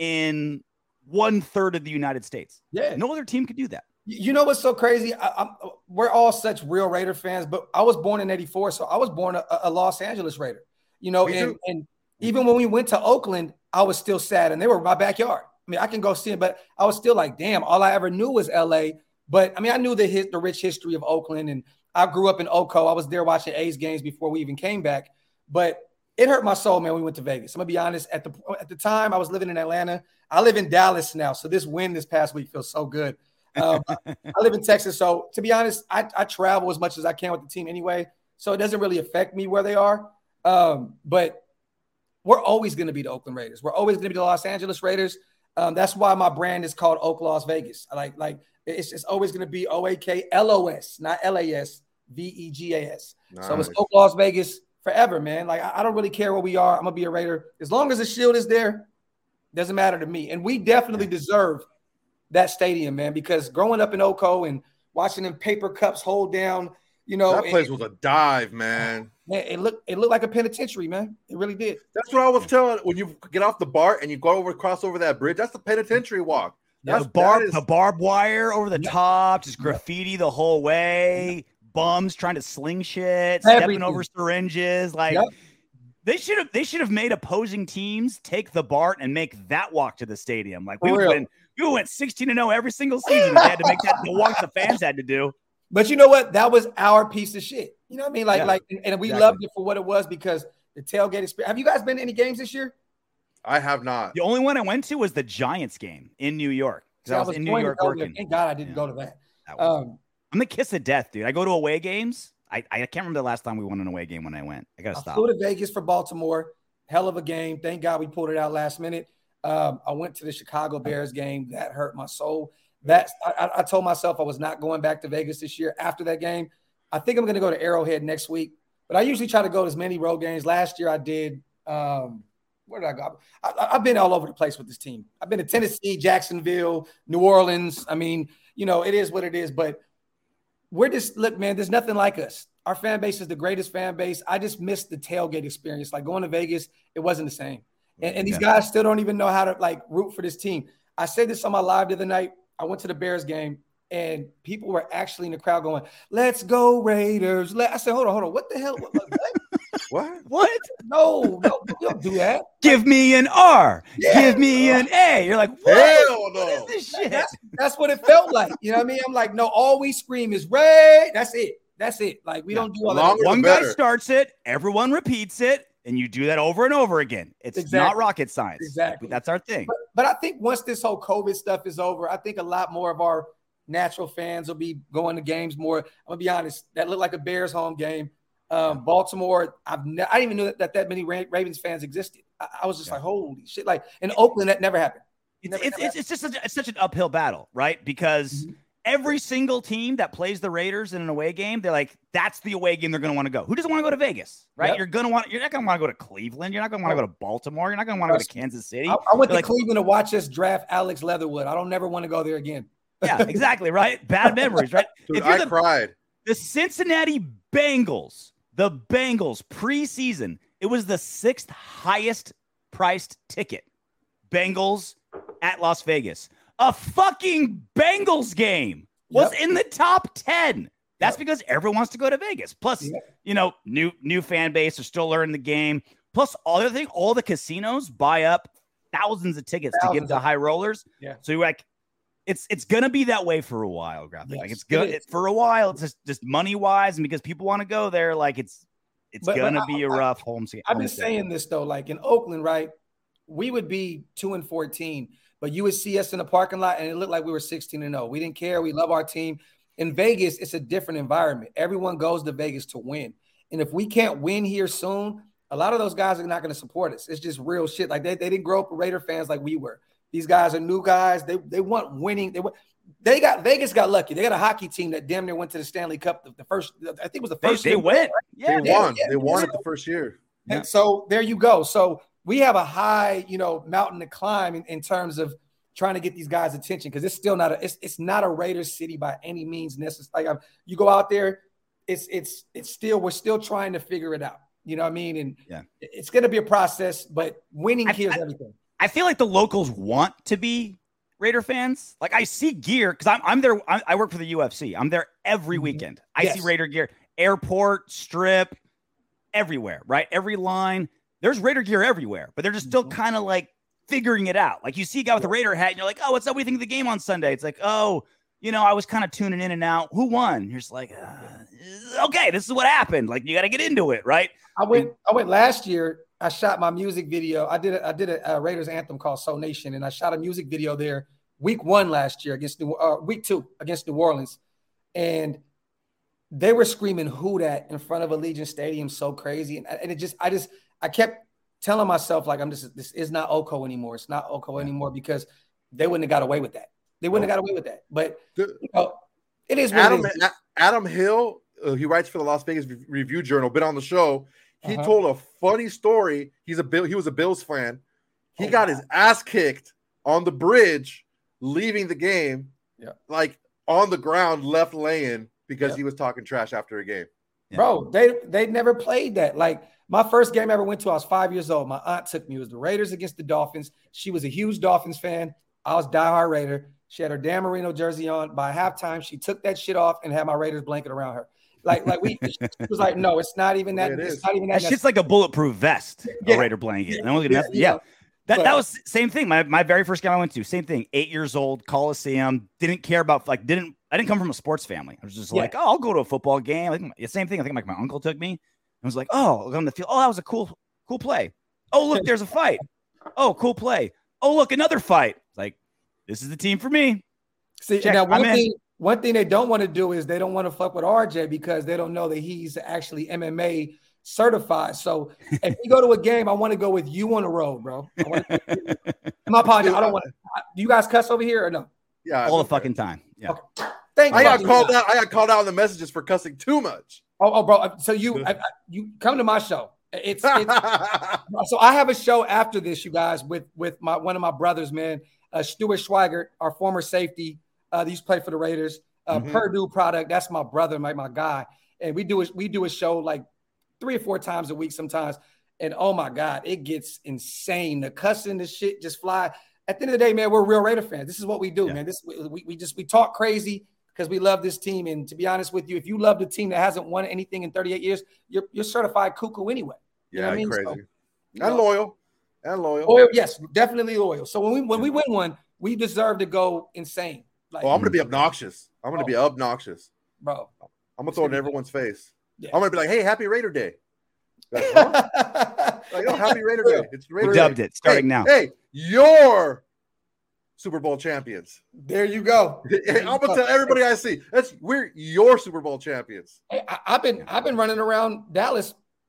in one third of the United States? Yeah, No other team could do that. you know what's so crazy? I, I'm, we're all such real Raider fans, but I was born in eighty-four, so I was born a, a Los Angeles Raider. You know, Me and, too. and even when we went to Oakland, I was still sad, and they were my backyard. I mean, I can go see it, but I was still like, damn, all I ever knew was L A. But I mean, I knew the his, the rich history of Oakland, and I grew up in Oco. I was there watching A's games before we even came back. But it hurt my soul, man, when we went to Vegas. I'm gonna be honest. At the at the time, I was living in Atlanta. I live in Dallas now, so this win this past week feels so good. Um, I live in Texas, so to be honest, I, I travel as much as I can with the team anyway, so it doesn't really affect me where they are. Um, but we're always going to be the Oakland Raiders. We're always going to be the Los Angeles Raiders. Um, that's why my brand is called Oak Las Vegas. I like like it's it's always going to be O A K L O S, not L A S, V E G A S. So it's Nice. Oak Las Vegas forever, man. Like I, I don't really care where we are. I'm gonna be a Raider as long as the shield is there. Doesn't matter to me. And we definitely deserve that stadium, man, because growing up in Oco and watching them paper cups hold down, you know, That place it, was a dive, man. man, it looked it looked like a penitentiary, man. It really did. That's what I was telling. When you get off the BART and you go over, cross over that bridge, that's the penitentiary walk. That's the, barb, that is- the barbed wire over the Yeah. top, just graffiti the whole way, bums trying to sling shit, stepping Everything. over syringes. Like Yep. they should have they should have made opposing teams take the BART and make that walk to the stadium. Like we For real. went we went sixteen and oh every single season. They had to make that the walk the fans had to do. But you know what? That was our piece of shit. You know what I mean? Like, Yeah, like, and, and we exactly. loved it for what it was because the tailgate experience. Have you guys been to any games this year? I have not. The only one I went to was the Giants game in New York. See, Because I was in New going to York go there. working. Thank God I didn't Yeah. go to that. That was- Um, I'm the kiss of death, dude. I go to away games. I, I can't remember the last time we won an away game when I went. I gotta I stop. flew to Vegas for Baltimore. Hell of a game. Thank God we pulled it out last minute. Um, I went to the Chicago Bears game. That hurt my soul. That's I, I- I told myself I was not going back to Vegas this year after that game. I think I'm going to go to Arrowhead next week. But I usually try to go to as many road games. Last year I did. Um, where did I go? I, I, I've been all over the place with this team. I've been to Tennessee, Jacksonville, New Orleans. I mean, you know, it is what it is. But we're just look, man. There's nothing like us. Our fan base is the greatest fan base. I just missed the tailgate experience. Like going to Vegas, it wasn't the same. And, and these Yeah. guys still don't even know how to like root for this team. I said this on my live the other night. I went to the Bears game and people were actually in the crowd going, "Let's go Raiders!" Let I said, "Hold on, hold on. What the hell? What? what? What? What? No, no, you don't do that." Give me an R. Yeah. Give me an A. You're like, what? Hell What no. is this shit? That's, that's what it felt like. You know what I mean? I'm like, no, all we scream is Ray. That's it. That's it. Like we Yeah. don't do all Longer that. One the guy better. starts it, everyone repeats it, and you do that over and over again. It's not Exactly. rocket science. Exactly. That's our thing. But, but I think once this whole COVID stuff is over, I think a lot more of our natural fans will be going to games more. I'm gonna be honest. That looked like a Bears home game. Um, Baltimore. I've ne- I didn't even know that, that that many Ra- Ravens fans existed. I, I was just Yeah. like, holy shit! Like in Oakland, that never happened. It's, Never- it's, never it's, it's just such, it's such an uphill battle, right? Because Mhm. every single team that plays the Raiders in an away game, they're like, that's the away game they're going to want to go. Who doesn't want to go to Vegas, right? Yep. You're going to want, you're not going to want to go to Cleveland. You're not going to want to go to Baltimore. You're not going to want to go to Kansas City. I, I went They're to like, Cleveland to watch us draft Alex Leatherwood. I don't never want to go there again. Yeah, exactly, right? Bad memories, right? Dude, if you're I the, cried. The Cincinnati Bengals, the Bengals preseason, it was the sixth highest priced ticket. Bengals at Las Vegas. A fucking Bengals game was Yep. in the top ten. That's Yep. because everyone wants to go to Vegas. Plus, Yep. you know, new new fan base are still learning the game. Plus, all the other thing, all the casinos buy up thousands of tickets to Thousands give to of- high rollers. Yeah. So you're like, it's it's gonna be that way for a while, Graphic. Yes, like it's it good is. it, for a while. It's just, just money wise, and because people want to go there, like it's it's But- but gonna I- be a I- rough home. I've been saying this though, like in Oakland, right? We would be two and fourteen, but you would see us in the parking lot and it looked like we were sixteen and oh. We didn't care. We love our team. In Vegas, it's a different environment. Everyone goes to Vegas to win. And if we can't win here soon, a lot of those guys are not going to support us. It's just real shit. Like they, they didn't grow up Raider fans like we were. These guys are new guys. They they want winning. They want, they got Vegas got lucky. They got a hockey team that damn near went to the Stanley Cup the, the first. I think it was the They, first. they year. went. Yeah, They yeah, won. yeah. They won it the first year. And so there you go. So we have a high, you know, mountain to climb in, in terms of trying to get these guys' attention because it's still not a it's, it's not a Raiders city by any means necessary. Like I'm, you go out there, it's it's it's still we're still trying to figure it out. You know what I mean? And Yeah. it's going to be a process, but winning I- kills I- everything. I feel like the locals want to be Raider fans. Like I see gear because I'm I'm there. I, I work for the U F C. I'm there every Mhm. weekend. I Yes. see Raider gear, airport, strip, everywhere. Right, every line. There's Raider gear everywhere, but they're just still Mhm. kind of like figuring it out. Like you see a guy with a Raider hat, and you're like, "Oh, what's up? What do you think of the game on Sunday?" It's like, "Oh, you know, I was kind of tuning in and out. Who won?" You're just like, uh, "Okay, this is what happened." Like you got to get into it, right? I went I went last year. I shot my music video. I did a, I did a, a Raiders anthem called Soul Nation, and I shot a music video there week one last year against New uh, week two against New Orleans, and they were screaming "Who dat" in front of Allegiant Stadium, so crazy, and, and it just I just I kept telling myself like I'm just this is not Oko anymore. It's not Oko anymore because they wouldn't have got away with that. They wouldn't have got away with that. But The- you know, it is what Adam it is. A- Adam Hill, uh, he writes for the Las Vegas Re- Review Journal, been on the show. He Uh-huh. told a funny story. He's a Bill. He was a Bills fan. He Oh, got wow. his ass kicked on the bridge, leaving the game. Yeah. Like on the ground, left laying because Yeah. he was talking trash after a game. Bro, they they never played that. Like my first game I ever went to, I was five years old. My aunt took me. It was the Raiders against the Dolphins. She was a huge Dolphins fan. I was diehard Raider. She had her Dan Marino jersey on. By halftime, she took that shit off and had my Raiders blanket around her. Like, like we she was like, no, it's not even that. Yeah, it it's is. not even that. That shit's like a bulletproof vest, Yeah. a Raider blanket. Yeah. And I'm looking Yeah, at yeah. yeah. That, But- that was same thing. My my very first game I went to, same thing. Eight years old, Coliseum. Didn't care about like didn't I didn't come from a sports family. I was just Yeah. like, oh, I'll go to a football game. I think the same thing. I think like my uncle took me. I was like, oh, look on the field. Oh, that was a cool cool play. Oh, look, there's a fight. Oh, cool play. Oh, look, another fight. Like this is the team for me. See, Check, now I'm one in. thing, one thing they don't want to do is they don't want to fuck with R J because they don't know that he's actually M M A certified. So if we go to a game, I want to go with you on the road, bro. I want to, my apologies. I don't want to. Do you guys cuss over here or no? Yeah, All the okay. fucking time. Yeah. Okay. Thank I you. got called out. I got called out in the messages for cussing too much. Oh, oh, bro. So you, I, I- you come to my show. It's, it's so I have a show after this, you guys, with with my one of my brothers, man, uh, Stuart Schweigert, our former safety. Uh, he used to play for the Raiders. Uh, Mhm. Purdue product. That's my brother, my my guy, and we do a, we do a show like three or four times a week sometimes. And oh my God, it gets insane. The cussing, the shit just fly. At the end of the day, man, we're real Raider fans. This is what we do, Yeah. man. This we, we just we talk crazy because we love this team. And to be honest with you, if you love the team that hasn't won anything in thirty-eight years, you're you're certified cuckoo anyway. You know Yeah, what I mean? crazy. So, you And know, loyal. And loyal. loyal, yes, definitely loyal. So when we when we win one, we deserve to go insane. Like, Oh, I'm gonna be obnoxious. I'm gonna be obnoxious. bro. I'm gonna throw it in everyone's face. Yeah. I'm gonna be like, "Hey, Happy Raider Day!" Like, huh? Like, oh, Happy Raider Day! It's Raider We Day. dubbed it starting Hey, now. Hey, you're Super Bowl champions. There you go. I'm gonna tell everybody I see. That's we're your Super Bowl champions. Hey, I, I've been I've been running around Dallas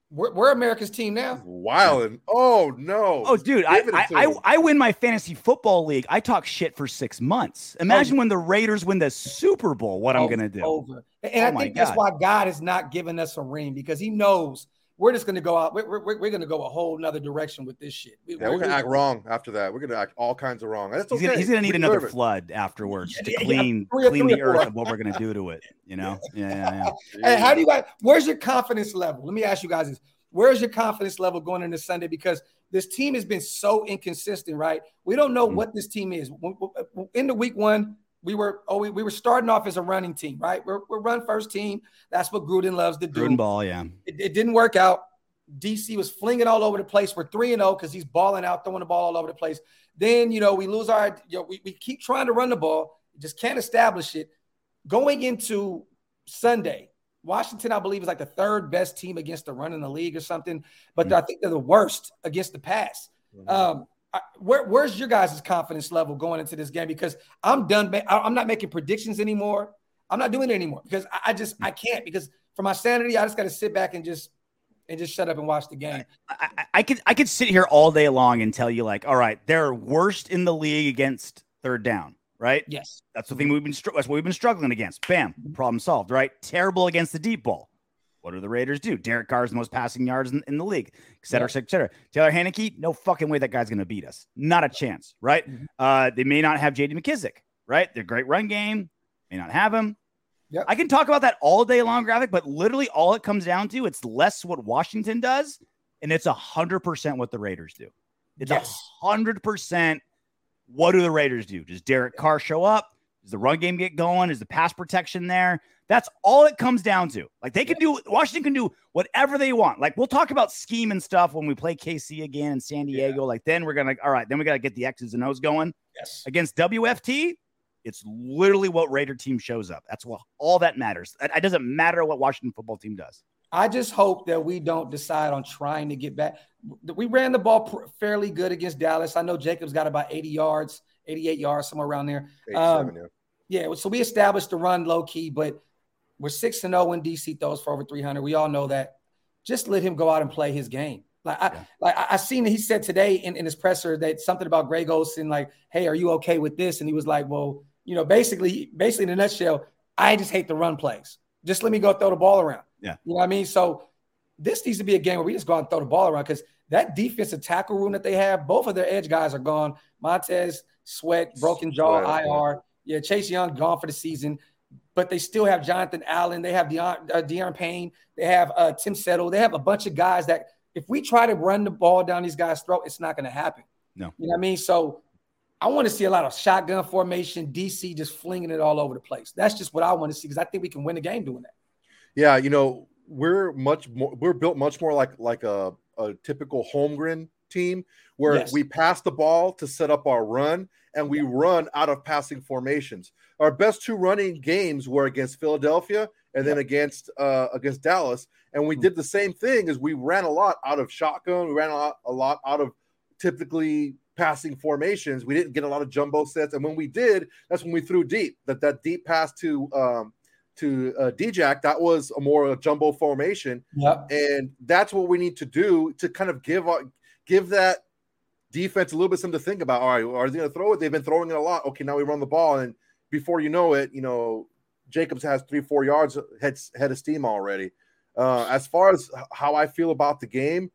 We're, we're America's team now. Wildin'. Oh no. Oh, dude, I Give it I, to I him. I win my fantasy football league. I talk shit for six months. Imagine when the Raiders win the Super Bowl. What I'm Over, gonna do? Over. And Oh I my think that's God. why God is not giving us a ring, because He knows we're just going to go out. We're, we're, we're going to go a whole nother direction with this shit. We, Yeah, we're gonna act wrong after that. We're gonna act all kinds of wrong. That's He's okay. gonna, he's gonna We need another deserve it. flood afterwards to Yeah, yeah, clean three or clean three the or earth four. of what we're gonna do to it. You know? Yeah, yeah, yeah. Hey, how do you guys, where's your confidence level? Let me ask you guys this. Where's your confidence level going into Sunday? Because this team has been so inconsistent, right? We don't know Mhm. what this team is. In the week one, we were oh, we, we were starting off as a running team, right? We're, we're run first team. That's what Gruden loves to do. Gruden ball, yeah. It, it didn't work out. D C was flinging all over the place. We're three and oh because he's balling out, throwing the ball all over the place. Then, you know, we lose our, you know, we, we keep trying to run the ball, just can't establish it. Going into Sunday, Washington, I believe, is like the third best team against the run in the league or something, but Mm-hmm. I think they're the worst against the pass. Mhm. Um, I, where, where's your guys' confidence level going into this game? Because I'm done. ma- I- I'm not making predictions anymore. I'm not doing it anymore because I, I just I can't, because for my sanity, I just got to sit back and just and just shut up and watch the game. I, I, I could I could sit here all day long and tell you, like, all right, they're worst in the league against third down, right? Yes. That's the thing we've been str- that's what we've been struggling against. Bam, problem solved, right? Terrible against the deep ball. What do the Raiders do? Derek Carr's the most passing yards in, in the league, et cetera, et cetera, et cetera. Taylor Heineke, no fucking way that guy's going to beat us. Not a chance, right? Mhm. Uh, they may not have J D McKissick, right? They're great run game, may not have him. Yep. I can talk about that all day long, Graphic, but literally all it comes down to, it's less what Washington does, and it's one hundred percent what the Raiders do. It's Yes. one hundred percent what do the Raiders do? Does Derek Carr show up? Does the run game get going? Is the pass protection there? That's all it comes down to. Like, they can do, Washington can do whatever they want. Like, we'll talk about scheme and stuff when we play K C again in San Diego. Like, then we're going to, all right, then we got to get the X's and O's going. Yes. Against W F T, it's literally what Raider team shows up. That's what all that matters. It, it doesn't matter what Washington football team does. I just hope that we don't decide on trying to get back. We ran the ball pr- fairly good against Dallas. I know Jacobs got about eighty yards, eighty-eight yards, somewhere around there. eighty-seven, Um, yeah. Yeah, so we established the run low key, but we're six and zero when D C throws for over three hundred. We all know that. Just let him go out and play his game. Like I, Yeah. like I, I seen that he said today in, in his presser that something about Greg Olsen, like, "Hey, are you okay with this?" And he was like, "Well, you know, basically, basically in a nutshell, I just hate the run plays. Just let me go throw the ball around." Yeah. You know what I mean? So this needs to be a game where we just go out and throw the ball around, because that defensive tackle room that they have, both of their edge guys are gone. Montez Sweat, broken jaw, Sweat, yeah. I R. Yeah, Chase Young gone for the season, but they still have Jonathan Allen. They have Deion, uh, Deion Payne. They have uh, Tim Settle. They have a bunch of guys that if we try to run the ball down these guys' throat, it's not going to happen. No. You know what I mean? So I want to see a lot of shotgun formation, D C just flinging it all over the place. That's just what I want to see, because I think we can win the game doing that. Yeah, you know, we're much more we're built much more like like a, a typical Holmgren team, where Yes. we pass the ball to set up our run, and we run out of passing formations. Our best two running games were against Philadelphia and then against uh, against Dallas, and we Hmm. did the same thing. As we ran a lot out of shotgun, we ran a lot, a lot out of typically passing formations. We didn't get a lot of jumbo sets, and when we did, that's when we threw deep. That that deep pass to um, to uh, D-Jack, that was a more a jumbo formation, Yep. and that's what we need to do to kind of give our, give that defense a little bit something to think about. All right, are they going to throw it? They've been throwing it a lot. Okay, now we run the ball, and before you know it, you know, Jacobs has three, four yards head, head of steam already. Uh, as far as how I feel about the game,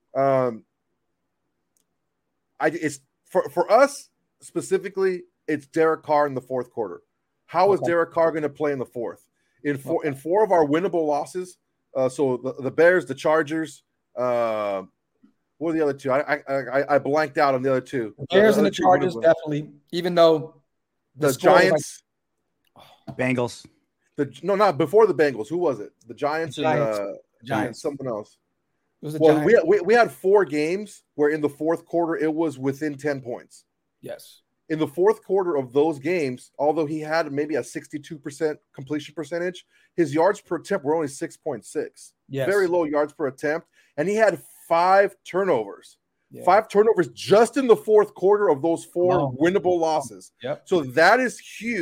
um, I it's for, for us specifically, it's Derek Carr in the fourth quarter. How is Okay. Derek Carr going to play in the fourth? In four Okay. in four of our winnable losses, uh, so the, the Bears, the Chargers, uh, what are the other two? I I I, I blanked out on the other two. Bears and other the two Chargers, winnable- definitely, even though the, score was like- Giants. Bengals. The no, not before the Bengals. Who was it? The Giants, The Giants. and uh, Giants. someone else. It was the Well, Giants. we, we we had four games where in the fourth quarter it was within ten points. Yes. In the fourth quarter of those games, although he had maybe a sixty-two percent completion percentage, his yards per attempt were only six point six. Yes. Very low yards per attempt, and he had five turnovers. Yeah. Five turnovers just in the fourth quarter of those four Wow. winnable losses. Yep. So that is huge.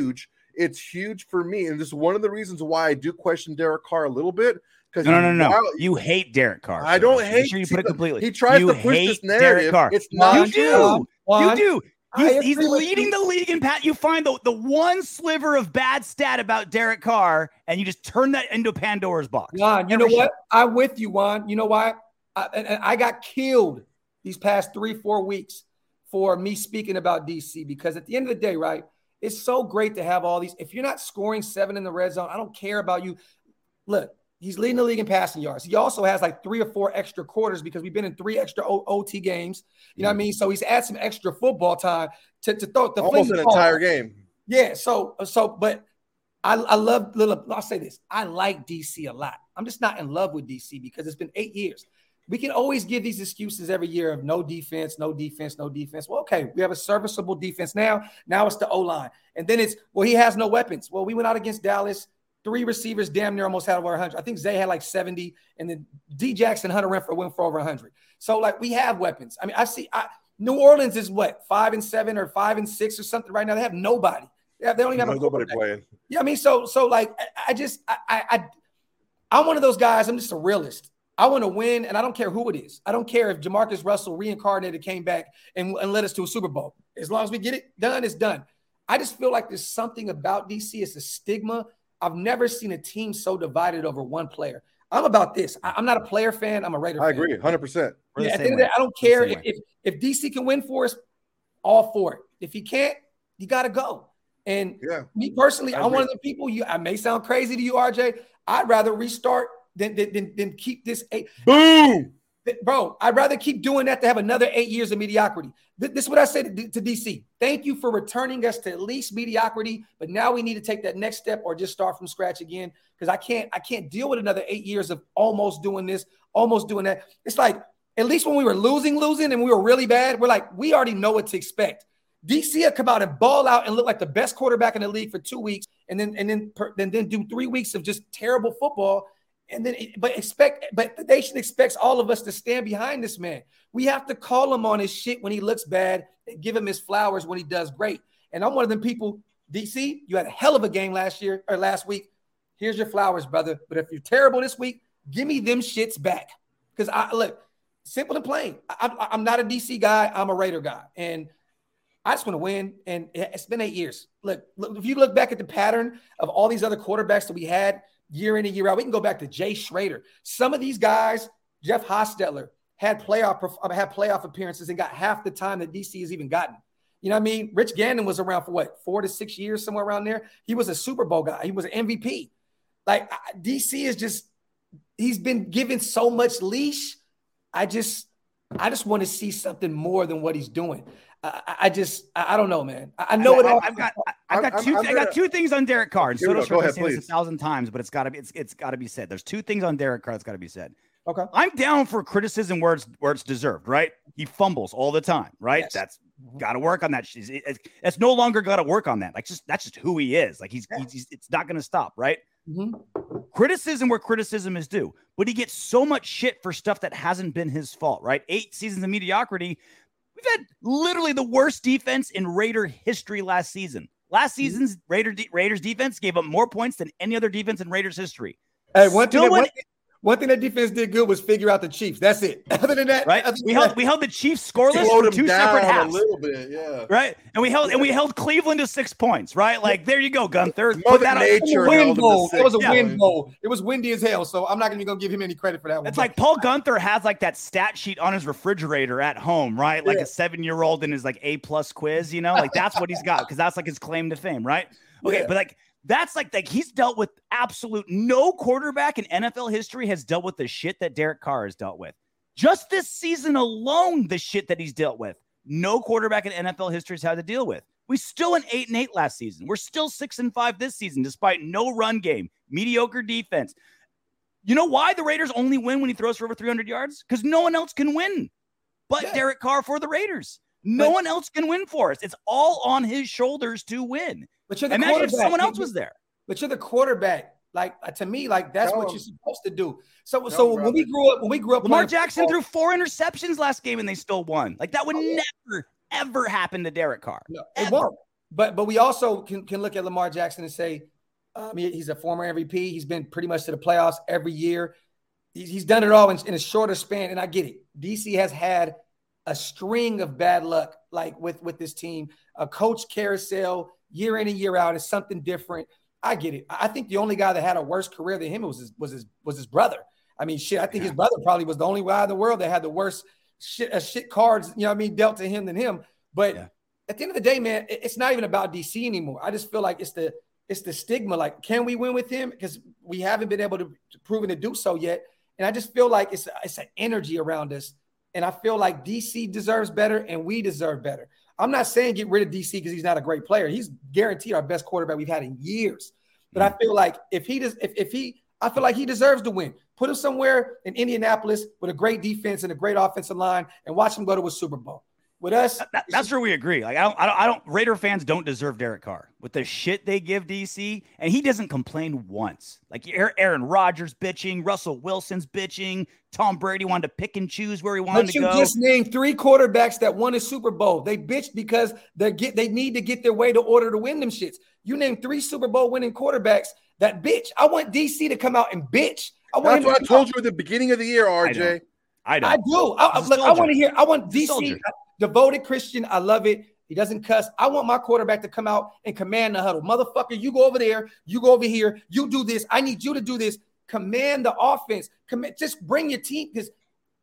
it's huge for me. And this is one of the reasons why I do question Derek Carr a little bit. No, no, no, no. While, you hate Derek Carr. I don't hate. Make sure you put it completely. He tries you to push hate this narrative. Carr. It's not. You do. Juan, you do. He's, he's leading you. the league in pat. You find the, the one sliver of bad stat about Derek Carr, and you just turn that into Pandora's box. Juan, you know what? I'm with you, Juan. You know why? I, and, and I got killed these past three, four weeks for me speaking about D C, because at the end of the day, right, it's so great to have all these. If you're not scoring seven in the red zone, I don't care about you. Look, he's leading the league in passing yards. He also has like three or four extra quarters because we've been in three extra o- OT games. You know what I mean? So he's had some extra football time to, to throw the almost an ball. entire game. Yeah. So, so, but I, I love little. I'll say this: I like D C a lot. I'm just not in love with D C because it's been eight years. We can always give these excuses every year of no defense, no defense, no defense. Well, okay, we have a serviceable defense now. Now it's the O-line. And then it's, well, he has no weapons. Well, we went out against Dallas. Three receivers damn near almost had over one hundred. I think Zay had like seventy, and then D. Jackson, Hunter Renfrow went for over one hundred. So, like, we have weapons. I mean, I see I, New Orleans is what, five and seven or five and six or something right now. They have nobody. They, have, they don't even have a nobody playing. Yeah, I mean, so, so like, I, I just, I, I, I, I'm one of those guys. I'm just a realist. I want to win, and I don't care who it is. I don't care if Jamarcus Russell reincarnated, came back, and, and led us to a Super Bowl. As long as we get it done, it's done. I just feel like there's something about D C. It's a stigma. I've never seen a team so divided over one player. I'm about this. I, I'm not a player fan. I'm a Raider fan. I agree, one hundred percent. Yeah, at the end of the day, I don't care if, if, if D C can win for us, all for it. If he can't, you got to go. And yeah. me personally, I'm one of the people, you. I may sound crazy to you, R J. I'd rather restart Then, then, then keep this eight. Boom, bro. I'd rather keep doing that to have another eight years of mediocrity. This, this is what I say to, to D C. Thank you for returning us to at least mediocrity, but now we need to take that next step or just start from scratch again. Because I can't, I can't deal with another eight years of almost doing this, almost doing that. It's like at least when we were losing, losing, and we were really bad, we're like, we already know what to expect. D C will come out and ball out and look like the best quarterback in the league for two weeks, and then and then then, then do three weeks of just terrible football. And then, but expect, but the nation expects all of us to stand behind this man. We have to call him on his shit when he looks bad and give him his flowers when he does great. And I'm one of them people. D C, you had a hell of a game last year or last week. Here's your flowers, brother. But if you're terrible this week, give me them shits back. Because I look, simple and plain. I, I'm not a D C guy. I'm a Raider guy, and I just want to win. And it's been eight years. Look, look, if you look back at the pattern of all these other quarterbacks that we had year in and year out, we can go back to Jay Schrader. Some of these guys, Jeff Hostetler, had playoff had playoff appearances and got half the time that D C has even gotten. You know what I mean? Rich Gannon was around for what, four to six years, somewhere around there. He was a Super Bowl guy. He was an M V P. Like D C is just, he's been given so much leash. I just, I just want to see something more than what he's doing. I, I just, I don't know, man. I know it all. I've got, I've got two, I got two things on Derek Carr. And so go, go ahead, say this a thousand times, but it's got to be, it's, it's got to be said. There's two things on Derek Carr that's got to be said. Okay. I'm down for criticism where it's where it's deserved, right? He fumbles all the time, right? Yes. That's got to work on that. It's, it's, it's no longer got to work on that. Like, just that's just who he is. Like, he's, Yeah. he's, he's it's not going to stop, right? Mm-hmm. Criticism where criticism is due, but he gets so much shit for stuff that hasn't been his fault, right? Eight seasons of mediocrity. We've had literally the worst defense in Raider history last season. Last season's Raider de- Raiders defense gave up more points than any other defense in Raiders history. Hey, one thing, Still that, went- one, thing, one thing that defense did good was figure out the Chiefs. That's it. Other than that, right? other We than held that, we held the Chiefs scoreless Slowed for him two separate down a halves, little bit, yeah. right? And we held and we held Cleveland to six points, right? Like, there you go, Gunther. Mother Put that on- Nature it was a held wind him to bowl. It was a six wind points. bowl. It was windy as hell. So I'm not even gonna give him any credit for that one. It's like Paul Gunther has like that stat sheet on his refrigerator at home, right? Like Yeah. a seven-year-old in his like A plus quiz, you know, like that's what he's got because that's like his claim to fame, right? Okay, Yeah. but like that's like like he's dealt with absolute no quarterback in N F L history has dealt with the shit that Derek Carr has dealt with. Just this season alone, the shit that he's dealt with. No quarterback in N F L history has had to deal with. We still an eight and eight last season. We're still six and five this season, despite no run game, mediocre defense. You know why the Raiders only win when he throws for over three hundred yards? Because no one else can win but Yeah. Derek Carr for the Raiders. No But- one else can win for us. It's all on his shoulders to win. but you're the Imagine if quarterback. someone You- else was there. But you're the quarterback. Like uh, to me, like that's Tell what him. you're supposed to do. So, Tell so him, when we brother. grew up, when we grew up, Lamar playing Jackson football- threw four interceptions last game and they still won. Like that would Oh, yeah. never, ever happen to Derek Carr. No, it Ever. won't. but but we also can, can look at Lamar Jackson and say um, he, he's a former M V P. He's been pretty much to the playoffs every year. He's, he's done it all in, in a shorter span, and I get it. D C has had a string of bad luck, like with, with this team. A coach carousel year in and year out is something different. I get it. I think the only guy that had a worse career than him was his was his was his brother. I mean, shit. I think yeah. his brother probably was the only guy in the world that had the worst shit, uh, shit cards, you know what I mean, dealt to him than him. But yeah. at the end of the day, man, it's not even about D C anymore. I just feel like it's the it's the stigma. Like, can we win with him? Because we haven't been able to, to prove to do so yet. And I just feel like it's it's an energy around us. And I feel like D C deserves better and we deserve better. I'm not saying get rid of D C because he's not a great player. He's guaranteed our best quarterback we've had in years. But I feel like if he does, if, if he, I feel like he deserves to win. Put him somewhere in Indianapolis with a great defense and a great offensive line, and watch him go to a Super Bowl. With us, that, that's where we agree. Like I don't, I don't, I don't. Raider fans don't deserve Derek Carr with the shit they give D C, and he doesn't complain once. Like Aaron Rodgers bitching, Russell Wilson's bitching, Tom Brady wanted to pick and choose where he wanted but to go. But you just named three quarterbacks that won a Super Bowl. They bitched because they get they need to get their way to order to win them shits. You named three Super Bowl winning quarterbacks that bitch. I want D C to come out and bitch. I want That's what I told you at the beginning of the year, R J. I, don't. I, don't. I do. I, look, I want to hear. I want D C. Devoted Christian, I love it. He doesn't cuss. I want my quarterback to come out and command the huddle. Motherfucker, you go over there. You go over here. You do this. I need you to do this. Command the offense. Command, just bring your team because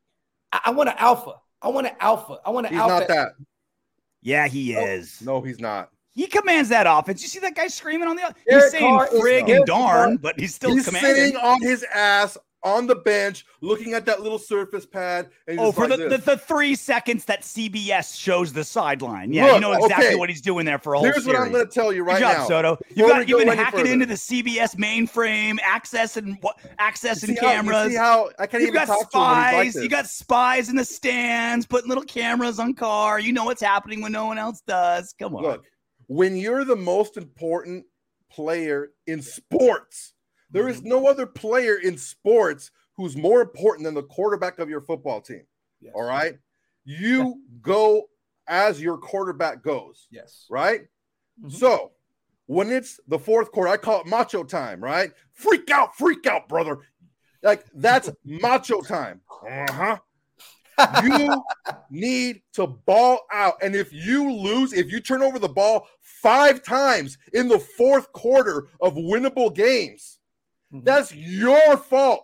I, I want an alpha. I want an alpha. I want an he's alpha. He's not that. Yeah, he no, is. No, he's not. He commands that offense. You see that guy screaming on the – he's saying frig and darn, but he's still he's commanding. He's sitting on his ass on the bench, looking at that little surface pad. And oh, for like the, the, the three seconds that C B S shows the sideline. Yeah, Look, you know exactly okay. what he's doing there for a whole Here's series. what I'm going to tell you right Good job, now. Soto. You've, got, you've been hacking further. into the C B S mainframe, access and access and cameras. How, you see how I can't You've even got talk spies. to him like this. You got spies in the stands, putting little cameras on car. You know what's happening when no one else does. Come on. Look, when you're the most important player in sports, there mm-hmm. is no other player in sports who's more important than the quarterback of your football team. Yes. All right. You yeah. go as your quarterback goes. Yes. Right. Mm-hmm. So when it's the fourth quarter, I call it macho time, right? Freak out, freak out, brother. Like that's macho time. Uh-huh. You need to ball out. And if you lose, if you turn over the ball five times in the fourth quarter of winnable games, mm-hmm. that's your fault.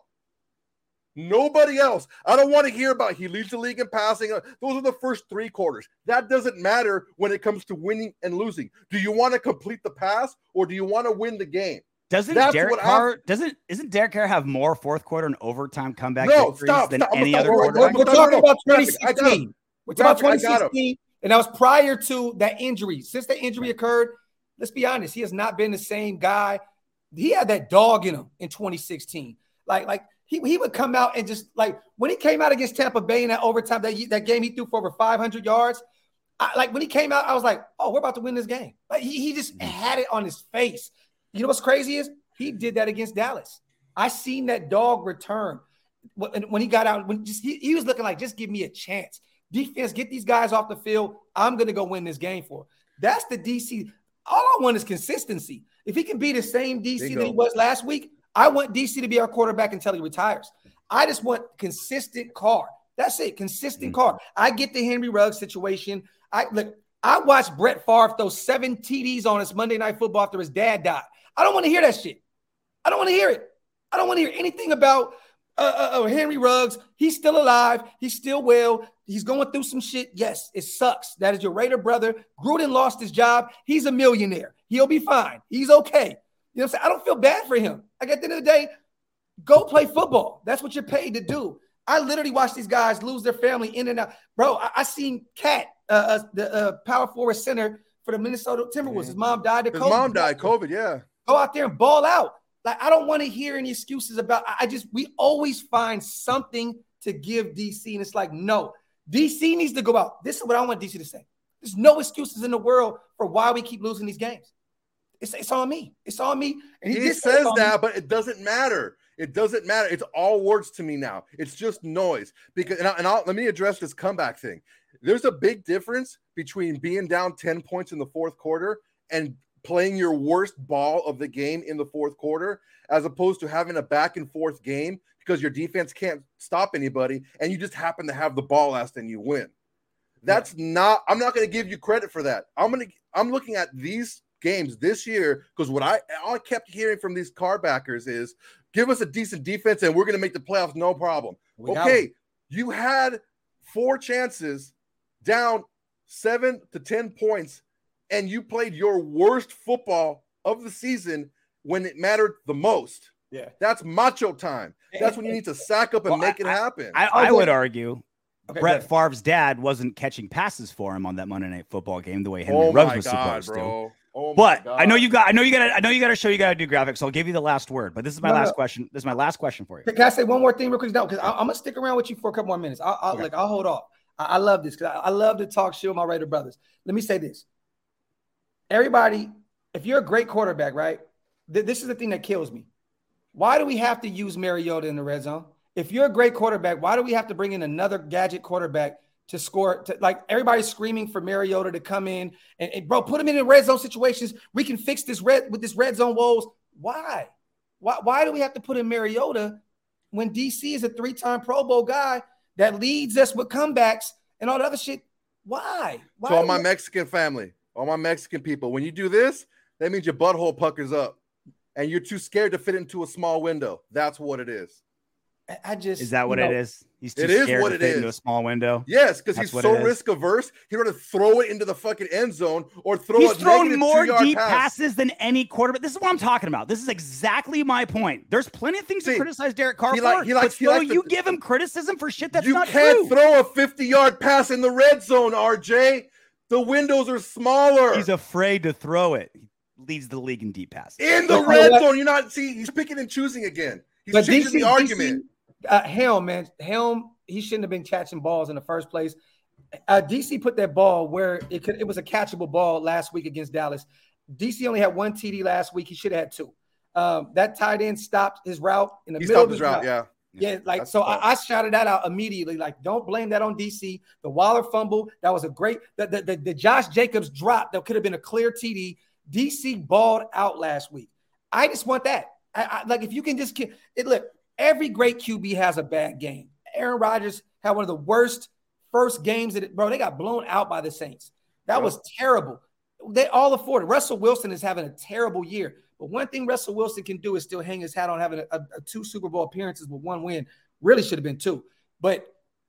Nobody else. I don't want to hear about he leads the league in passing. Those are the first three quarters. That doesn't matter when it comes to winning and losing. Do you want to complete the pass or do you want to win the game? Doesn't That's Derek Carr doesn't isn't Derek Carr have more fourth quarter and overtime comeback no, victories stop, than stop, any stop, other we're, quarterback? We're, we're talking about twenty sixteen. We're talking about twenty sixteen, and that was prior to that injury. Since that injury occurred, let's be honest, he has not been the same guy. He had that dog in him in twenty sixteen. Like, like he, he would come out and just like when he came out against Tampa Bay in that overtime, that, that game he threw for over five hundred yards. I, like when he came out, I was like, oh, we're about to win this game. Like he, he just had it on his face. You know what's crazy is he did that against Dallas. I seen that dog return when, when he got out. When just he, he was looking like, just give me a chance. Defense, get these guys off the field. I'm going to go win this game for him. That's the D C. All I want is consistency. If he can be the same D C that he was last week, I want D C to be our quarterback until he retires. I just want consistent Carr. That's it, consistent mm-hmm. Carr. I get the Henry Ruggs situation. I look. I watched Brett Favre throw seven T Ds on us Monday Night Football after his dad died. I don't want to hear that shit. I don't want to hear it. I don't want to hear anything about uh, uh, uh, Henry Ruggs. He's still alive. He's still well. He's going through some shit. Yes, it sucks. That is your Raider brother. Gruden lost his job. He's a millionaire. He'll be fine. He's okay. You know what I'm saying? I don't feel bad for him. Like at the end of the day, go play football. That's what you're paid to do. I literally watch these guys lose their family in and out. Bro, I, I seen Cat, uh, uh, the uh, power forward center for the Minnesota Timberwolves. His mom died of His COVID. mom died COVID, yeah. Go out there and ball out. Like, I don't want to hear any excuses about – I just – we always find something to give D C, and it's like, no. D C needs to go out. This is what I want D C to say. There's no excuses in the world for why we keep losing these games. It's, it's on me. It's on me. And he, he says that, me. But it doesn't matter. It doesn't matter. It's all words to me now. It's just noise. Because and, I, and I'll, let me address this comeback thing. There's a big difference between being down ten points in the fourth quarter and playing your worst ball of the game in the fourth quarter, as opposed to having a back and forth game because your defense can't stop anybody and you just happen to have the ball last and you win. That's yeah. not, I'm not going to give you credit for that. I'm going to, I'm looking at these games this year because what I, all I kept hearing from these car backers is give us a decent defense and we're going to make the playoffs. No problem. We okay. You had four chances down seven to ten points and you played your worst football of the season when it mattered the most. Yeah. That's macho time. That's when you need to sack up and well, make it I, happen. I, I, I would argue okay, Brett Favre's dad wasn't catching passes for him on that Monday Night Football game the way Henry oh Ruggs my was God, supposed bro. to. Oh my but God. I know you got I know you got I know you got to show you got to do graphics. So I'll give you the last word. But this is my no, last no. question. This is my last question for you. Can I say one more thing real quick? No, because I'm gonna stick around with you for a couple more minutes. I'll, I'll okay. like I'll hold off. I, I love this because I, I love to talk shit with my Raider brothers. Let me say this. Everybody, if you're a great quarterback, right? Th- this is the thing that kills me. Why do we have to use Mariota in the red zone? If you're a great quarterback, why do we have to bring in another gadget quarterback to score? To, like everybody's screaming for Mariota to come in and, and bro, put him in the red zone situations. We can fix this red with this red zone woes. Why? Why? Why do we have to put in Mariota when D C is a three-time Pro Bowl guy that leads us with comebacks and all the other shit? Why? Why so all my we- Mexican family, all my Mexican people, when you do this, that means your butthole puckers up and you're too scared to fit into a small window. That's what it is. I just is that what you know, it is? He's too it is scared what to it fit is. into a small window. Yes, because he's so risk averse. He'd rather throw it into the fucking end zone or throw he's a thrown more deep pass. passes than any quarterback. This is what I'm talking about. This is exactly my point. There's plenty of things See, to criticize Derek Carr he for, like, he likes, but still, he you to, give him criticism for shit that's you not can't true. throw a fifty-yard pass in the red zone, R J. The windows are smaller. He's afraid to throw it. He leads the league in deep passes. In the red zone, you're not. See, he's picking and choosing again. He's but changing D C, the argument. D C, Uh, Helm, man, Helm, he shouldn't have been catching balls in the first place. Uh, D C put that ball where it could. It was a catchable ball last week against Dallas. D C only had one T D last week. He should have had two. Um, that tight end stopped his route in the he middle stopped of his route. route. Yeah, yeah. Like That's so, I, I shouted that out immediately. Like, don't blame that on D C. The Waller fumble that was a great. The the, the, the Josh Jacobs drop that could have been a clear T D. D C balled out last week. I just want that. I, I, like if you can just it. Look. Every great Q B has a bad game. Aaron Rodgers had one of the worst first games that it, bro, they got blown out by the Saints. That was terrible. They all afford it. Russell Wilson is having a terrible year. But one thing Russell Wilson can do is still hang his hat on having a, a, a two Super Bowl appearances with one win. Really should have been two. But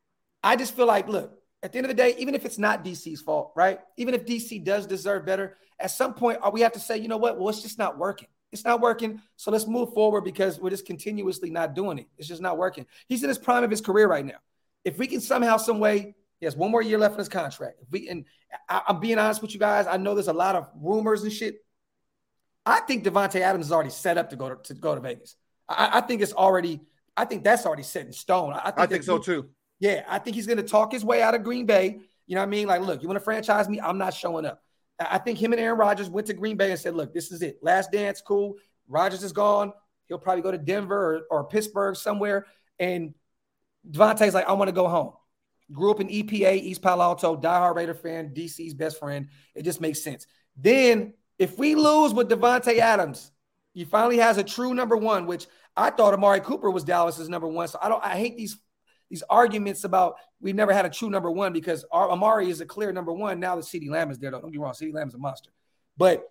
I just feel like, look, at the end of the day, even if it's not D C's fault, right? Even if D C does deserve better, at some point we have to say, you know what? Well, it's just not working. It's not working, so let's move forward because we're just continuously not doing it. It's just not working. He's in his prime of his career right now. If we can somehow, some way, he has one more year left in his contract. If we and I, I'm being honest with you guys, I know there's a lot of rumors and shit. I think Davante Adams is already set up to go to, to go to Vegas. I, I think it's already. I think that's already set in stone. I think, I think so too. Yeah, I think he's going to talk his way out of Green Bay. You know what I mean? Like, look, you want to franchise me? I'm not showing up. I think him and Aaron Rodgers went to Green Bay and said, look, this is it. Last dance, cool. Rodgers is gone. He'll probably go to Denver or, or Pittsburgh somewhere. And Davante's like, I want to go home. Grew up in E P A, East Palo Alto, diehard Raider fan, D C's best friend. It just makes sense. Then if we lose with Davante Adams, he finally has a true number one, which I thought Amari Cooper was Dallas's number one. So I don't. I hate these these arguments about we've never had a true number one because our, Amari is a clear number one. Now that CeeDee Lamb is there, though. Don't get me wrong. CeeDee Lamb is a monster. But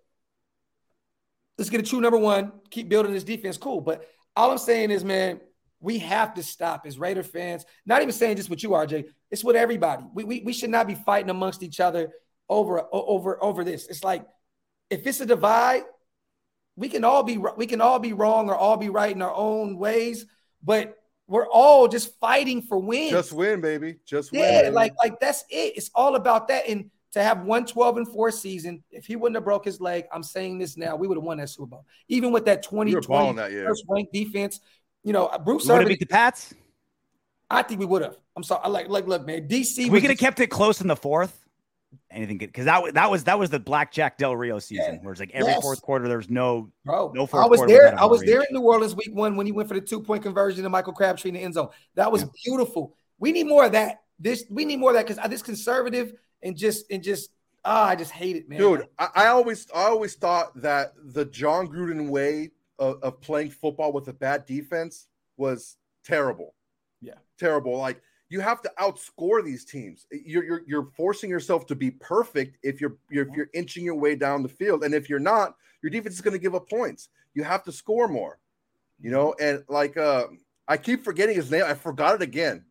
let's get a true number one. Keep building this defense. Cool. But all I'm saying is, man, we have to stop as Raider fans. Not even saying just with you, R J. It's with everybody. We, we, we should not be fighting amongst each other over, over, over this. It's like if it's a divide, we can all be we can all be wrong or all be right in our own ways, but we're all just fighting for wins. Just win, baby. Just win. Yeah, baby. like, like that's it. It's all about that. And to have one twelve and four season, if he wouldn't have broke his leg, I'm saying this now, we would have won that Super Bowl. Even with that twenty twenty first ranked defense, you know, Bruce Irvin beat the Pats. I think we would have. I'm sorry. I like, like, look, man, D C. We could have kept it close in the fourth. Anything good because that that was that was the Blackjack Del Rio season, yeah. where it's like every yes. fourth quarter there's no Bro, no fourth I was quarter there. I was reach. there in New Orleans week one when he went for the two point conversion to Michael Crabtree in the end zone. That was yeah. beautiful. We need more of that. This we need more of that because this conservative and just and just Ah, I just hate it, man. Dude, I, I always I always thought that the John Gruden way of, of playing football with a bad defense was terrible. Yeah. Terrible. Like, you have to outscore these teams. You're you're you're forcing yourself to be perfect if you're, you're if you're inching your way down the field. And if you're not, your defense is going to give up points. You have to score more. You know, and like uh, I keep forgetting his name. I forgot it again.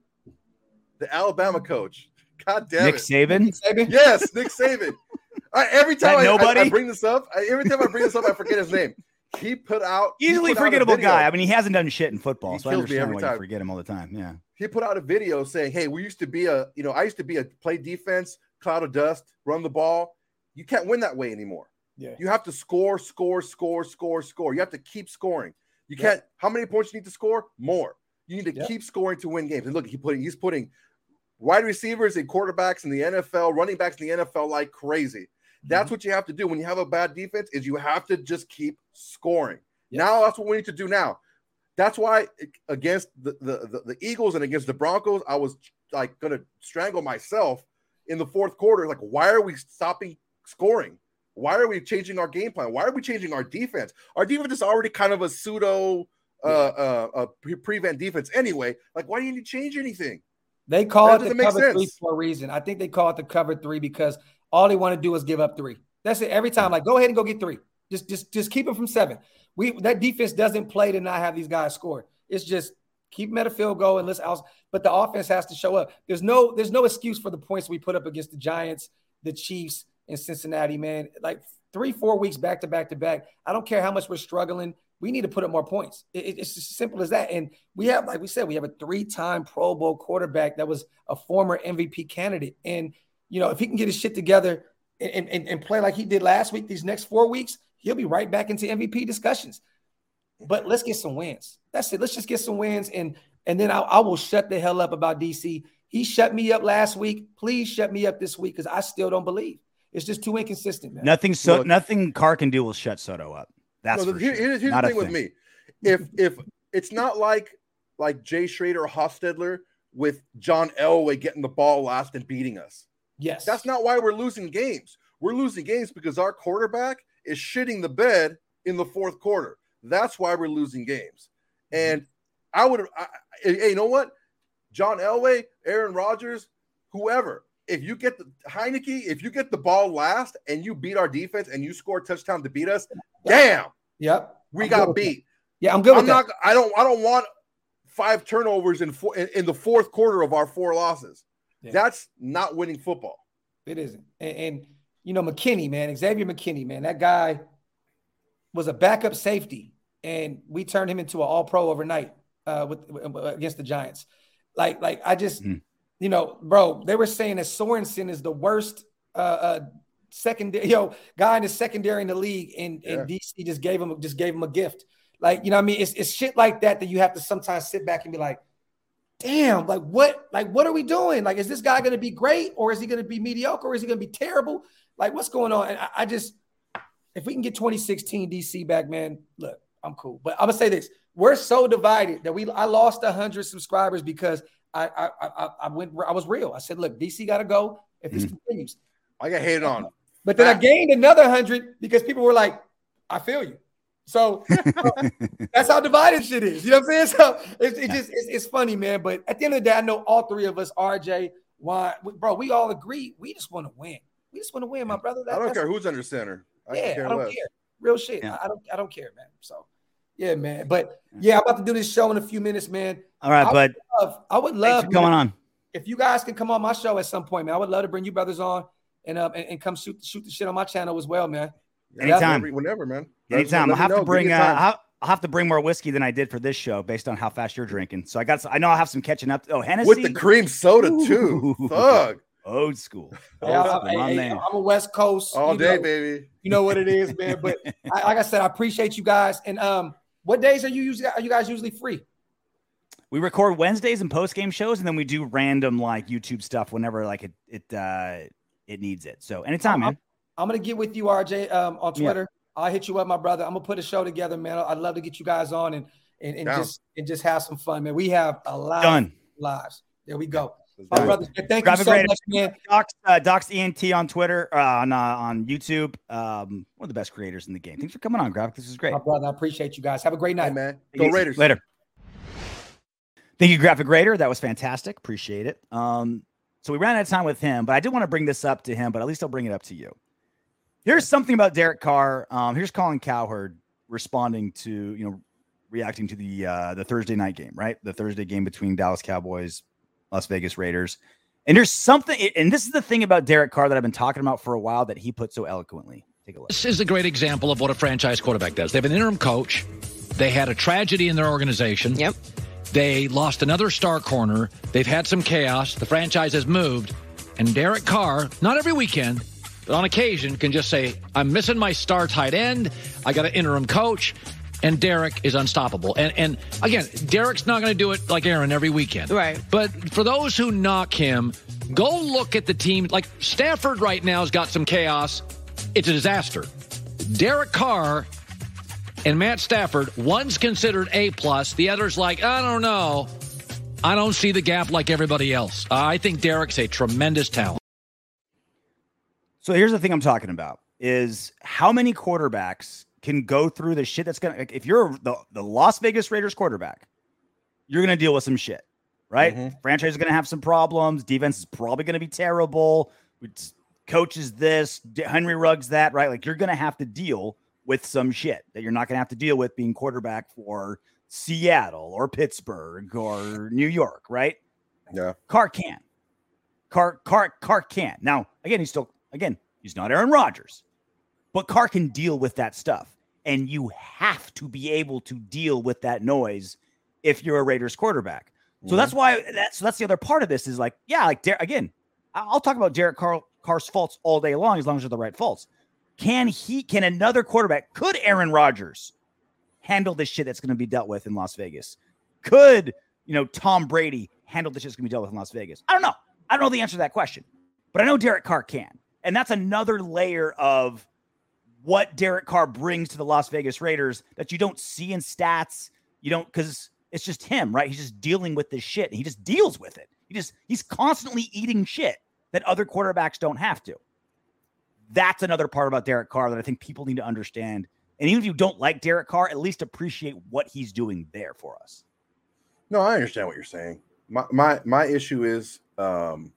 The Alabama coach. God damn Nick it. Saban? Nick Saban? Yes, Nick Saban. I, every time I, nobody? I, I bring this up, I, every time I bring this up, I forget his name. He put out he Easily put out a forgettable video. guy. I mean, he hasn't done shit in football, He so I kills me understand every why time. you forget him all the time. Yeah. He put out a video saying, hey, we used to be a, you know, I used to be a play defense, cloud of dust, run the ball. You can't win that way anymore. Yeah. You have to score, score, score, score, score. You have to keep scoring. You can't, Yep. how many points you need to score? More. You need to Yep. keep scoring to win games. And look, he put, he's putting wide receivers and quarterbacks in the N F L, running backs in the N F L like crazy. That's Mm-hmm. what you have to do when you have a bad defense, is you have to just keep scoring. Yes. Now that's what we need to do now. That's why against the, the, the, the Eagles and against the Broncos, I was like going to strangle myself in the fourth quarter. Like, why are we stopping scoring? Why are we changing our game plan? Why are we changing our defense? Our defense is already kind of a pseudo uh, uh, uh, pre- prevent defense anyway. Like, why do you need to change anything? They call That it the doesn't make cover three sense. for a reason. I think they call it the cover three because all they want to do is give up three. That's it. Every time, like, go ahead and go get three. Just, just, just keep them from seven. We that defense doesn't play to not have these guys score. It's just keep them at a field goal and let's out. But the offense has to show up. There's no, there's no excuse for the points we put up against the Giants, the Chiefs, and Cincinnati. Man, like three, four weeks back to back to back. I don't care how much we're struggling. We need to put up more points. It, it's just as simple as that. And we have, like we said, we have a three-time Pro Bowl quarterback that was a former M V P candidate. And, you know, if he can get his shit together and, and, and play like he did last week, these next four weeks, he'll be right back into M V P discussions. But let's get some wins. That's it. Let's just get some wins. And, and then I, I will shut the hell up about D C. He shut me up last week. Please shut me up this week because I still don't believe. It's just too inconsistent, man. Nothing so Look, nothing Carr can do will shut Soto up. That's No, for here- sure. here's, here's Not the a thing with me. If if it's not like like Jay Schrader or Hostetler with John Elway getting the ball last and beating us. Yes. That's not why we're losing games. We're losing games because our quarterback is shitting the bed in the fourth quarter. That's why we're losing games. And I would, I, hey, you know what? John Elway, Aaron Rodgers, whoever, if you get the Heineke, if you get the ball last and you beat our defense and you score a touchdown to beat us, damn, Yep. we I'm got good with beat. that. Yeah, I'm good with I'm that. not. I don't. I don't want five turnovers in four, in, in the fourth quarter of our four losses. Yeah. That's not winning football. It isn't. And, and, you know, McKinney, man, Xavier McKinney, man, that guy was a backup safety, and we turned him into an all-pro overnight uh, with, with against the Giants. Like, like I just, Mm. you know, bro, they were saying that Sorensen is the worst uh, uh, secondary, yo, guy in the secondary in the league, and, Yeah. and D C just gave him just gave him a gift. Like, you know what I mean? It's, it's shit like that that you have to sometimes sit back and be like, damn, like what, like what are we doing? Like, is this guy going to be great, or is he going to be mediocre, or is he going to be terrible? Like, what's going on? And I, I just, if we can get twenty sixteen D C back, man, look, I'm cool. But I'm gonna say this: we're so divided that we, I lost a hundred subscribers because I, I, I, I went, I was real. I said, look, D C got to go if this Mm-hmm. continues. I got hated on. But then I Fact. gained another hundred because people were like, I feel you. So that's how divided shit is. You know what I'm saying? So it's it just it's, it's funny, man. But at the end of the day, I know all three of us, R J, Juan, we, bro, we all agree. We just want to win. We just want to win, my brother. That, I don't that's- care who's under center. I yeah, care I don't less. care. Real shit. Yeah. I, I don't. I don't care, man. So, yeah, man. But yeah, I'm about to do this show in a few minutes, man. All right, I bud. Love, I would Thanks love for coming man, on. if you guys can come on my show at some point, man. I would love to bring you brothers on and um and, and come shoot shoot the shit on my channel as well, man. Anytime. Whenever, whenever, man. Let us- Anytime. let I'll me have to know. bring. Give Uh, me a time. I'll, I'll have to bring more whiskey than I did for this show, based on how fast you're drinking. So I got. I know I'll have some catching up. Oh, Hennessy with the cream soda too. Ooh. Thug Old school. Old Hey, I, school, I, my hey, man. I'm a West Coast all you day, know, baby. You know what it is, man. But I, like I said, I appreciate you guys. And um, what days are you usually are you guys usually free? We record Wednesdays and post game shows, and then we do random like YouTube stuff whenever like it it uh it needs it. So anytime, man. I'm gonna get with you, R J, um, on Yeah. Twitter. I'll hit you up, my brother. I'm gonna put a show together, man. I'd love to get you guys on and and, and Down. just and just have some fun, man. We have a lot Done. of lives. There we go. My Right. brother, thank Graphic you so Raider. much, man. Docs, uh, Docs E N T on Twitter, uh, on uh, on YouTube. Um, one of the best creators in the game. Thanks for coming on, Graphic. This is great. My brother, I appreciate you guys. Have a great night, Hey, man. Go Easy. Raiders. Later. Thank you, Graphic Raider. That was fantastic. Appreciate it. Um, so we ran out of time with him, but I did want to bring this up to him, but at least I'll bring it up to you. Here's something about Derek Carr. Um, here's Colin Cowherd responding to, you know, reacting to the uh, the Thursday night game, right? The Thursday game between Dallas Cowboys, Las Vegas Raiders. And there's something, and this is the thing about Derek Carr that I've been talking about for a while that he put so eloquently. Take a look. This is a great example of what a franchise quarterback does. They have an interim coach. They had a tragedy in their organization. Yep. They lost another star corner. They've had some chaos. The franchise has moved. And Derek Carr, not every weekend, but on occasion, can just say, I'm missing my star tight end. I got an interim coach. And Derek is unstoppable. And and again, Derek's not going to do it like Aaron every weekend. Right. But for those who knock him, go look at the team. Like Stafford right now has got some chaos. It's a disaster. Derek Carr and Matt Stafford, one's considered A plus, the other's like, I don't know. I don't see the gap like everybody else. Uh, I think Derek's a tremendous talent. So here's the thing I'm talking about is how many quarterbacks can go through the shit that's going to, if you're the, the Las Vegas Raiders quarterback, you're going to deal with some shit, right? Mm-hmm. Franchise is going to have some problems. Defense is probably going to be terrible. It's, coach is this, Henry Ruggs that, right? Like you're going to have to deal with some shit that you're not going to have to deal with being quarterback for Seattle or Pittsburgh or New York, right? Yeah. Carr can. Carr, Carr, Carr can. Now, again, he's still, again, he's not Aaron Rodgers, but Carr can deal with that stuff. And you have to be able to deal with that noise if you're a Raiders quarterback. So Mm-hmm. that's why that's so that's the other part of this is like, yeah, like Der- again, I'll talk about Derek Carr, Carr's faults all day long as long as they're the right faults. Can he? Can another quarterback? Could Aaron Rodgers handle this shit that's going to be dealt with in Las Vegas? Could you know Tom Brady handle this shit that's going to be dealt with in Las Vegas? I don't know. I don't know the answer to that question, but I know Derek Carr can, and that's another layer of what Derek Carr brings to the Las Vegas Raiders that you don't see in stats. You don't, because it's just him, right? He's just dealing with this shit. And he just deals with it. He just, he's constantly eating shit that other quarterbacks don't have to. That's another part about Derek Carr that I think people need to understand. And even if you don't like Derek Carr, at least appreciate what he's doing there for us. No, I understand what you're saying. My my my issue is um,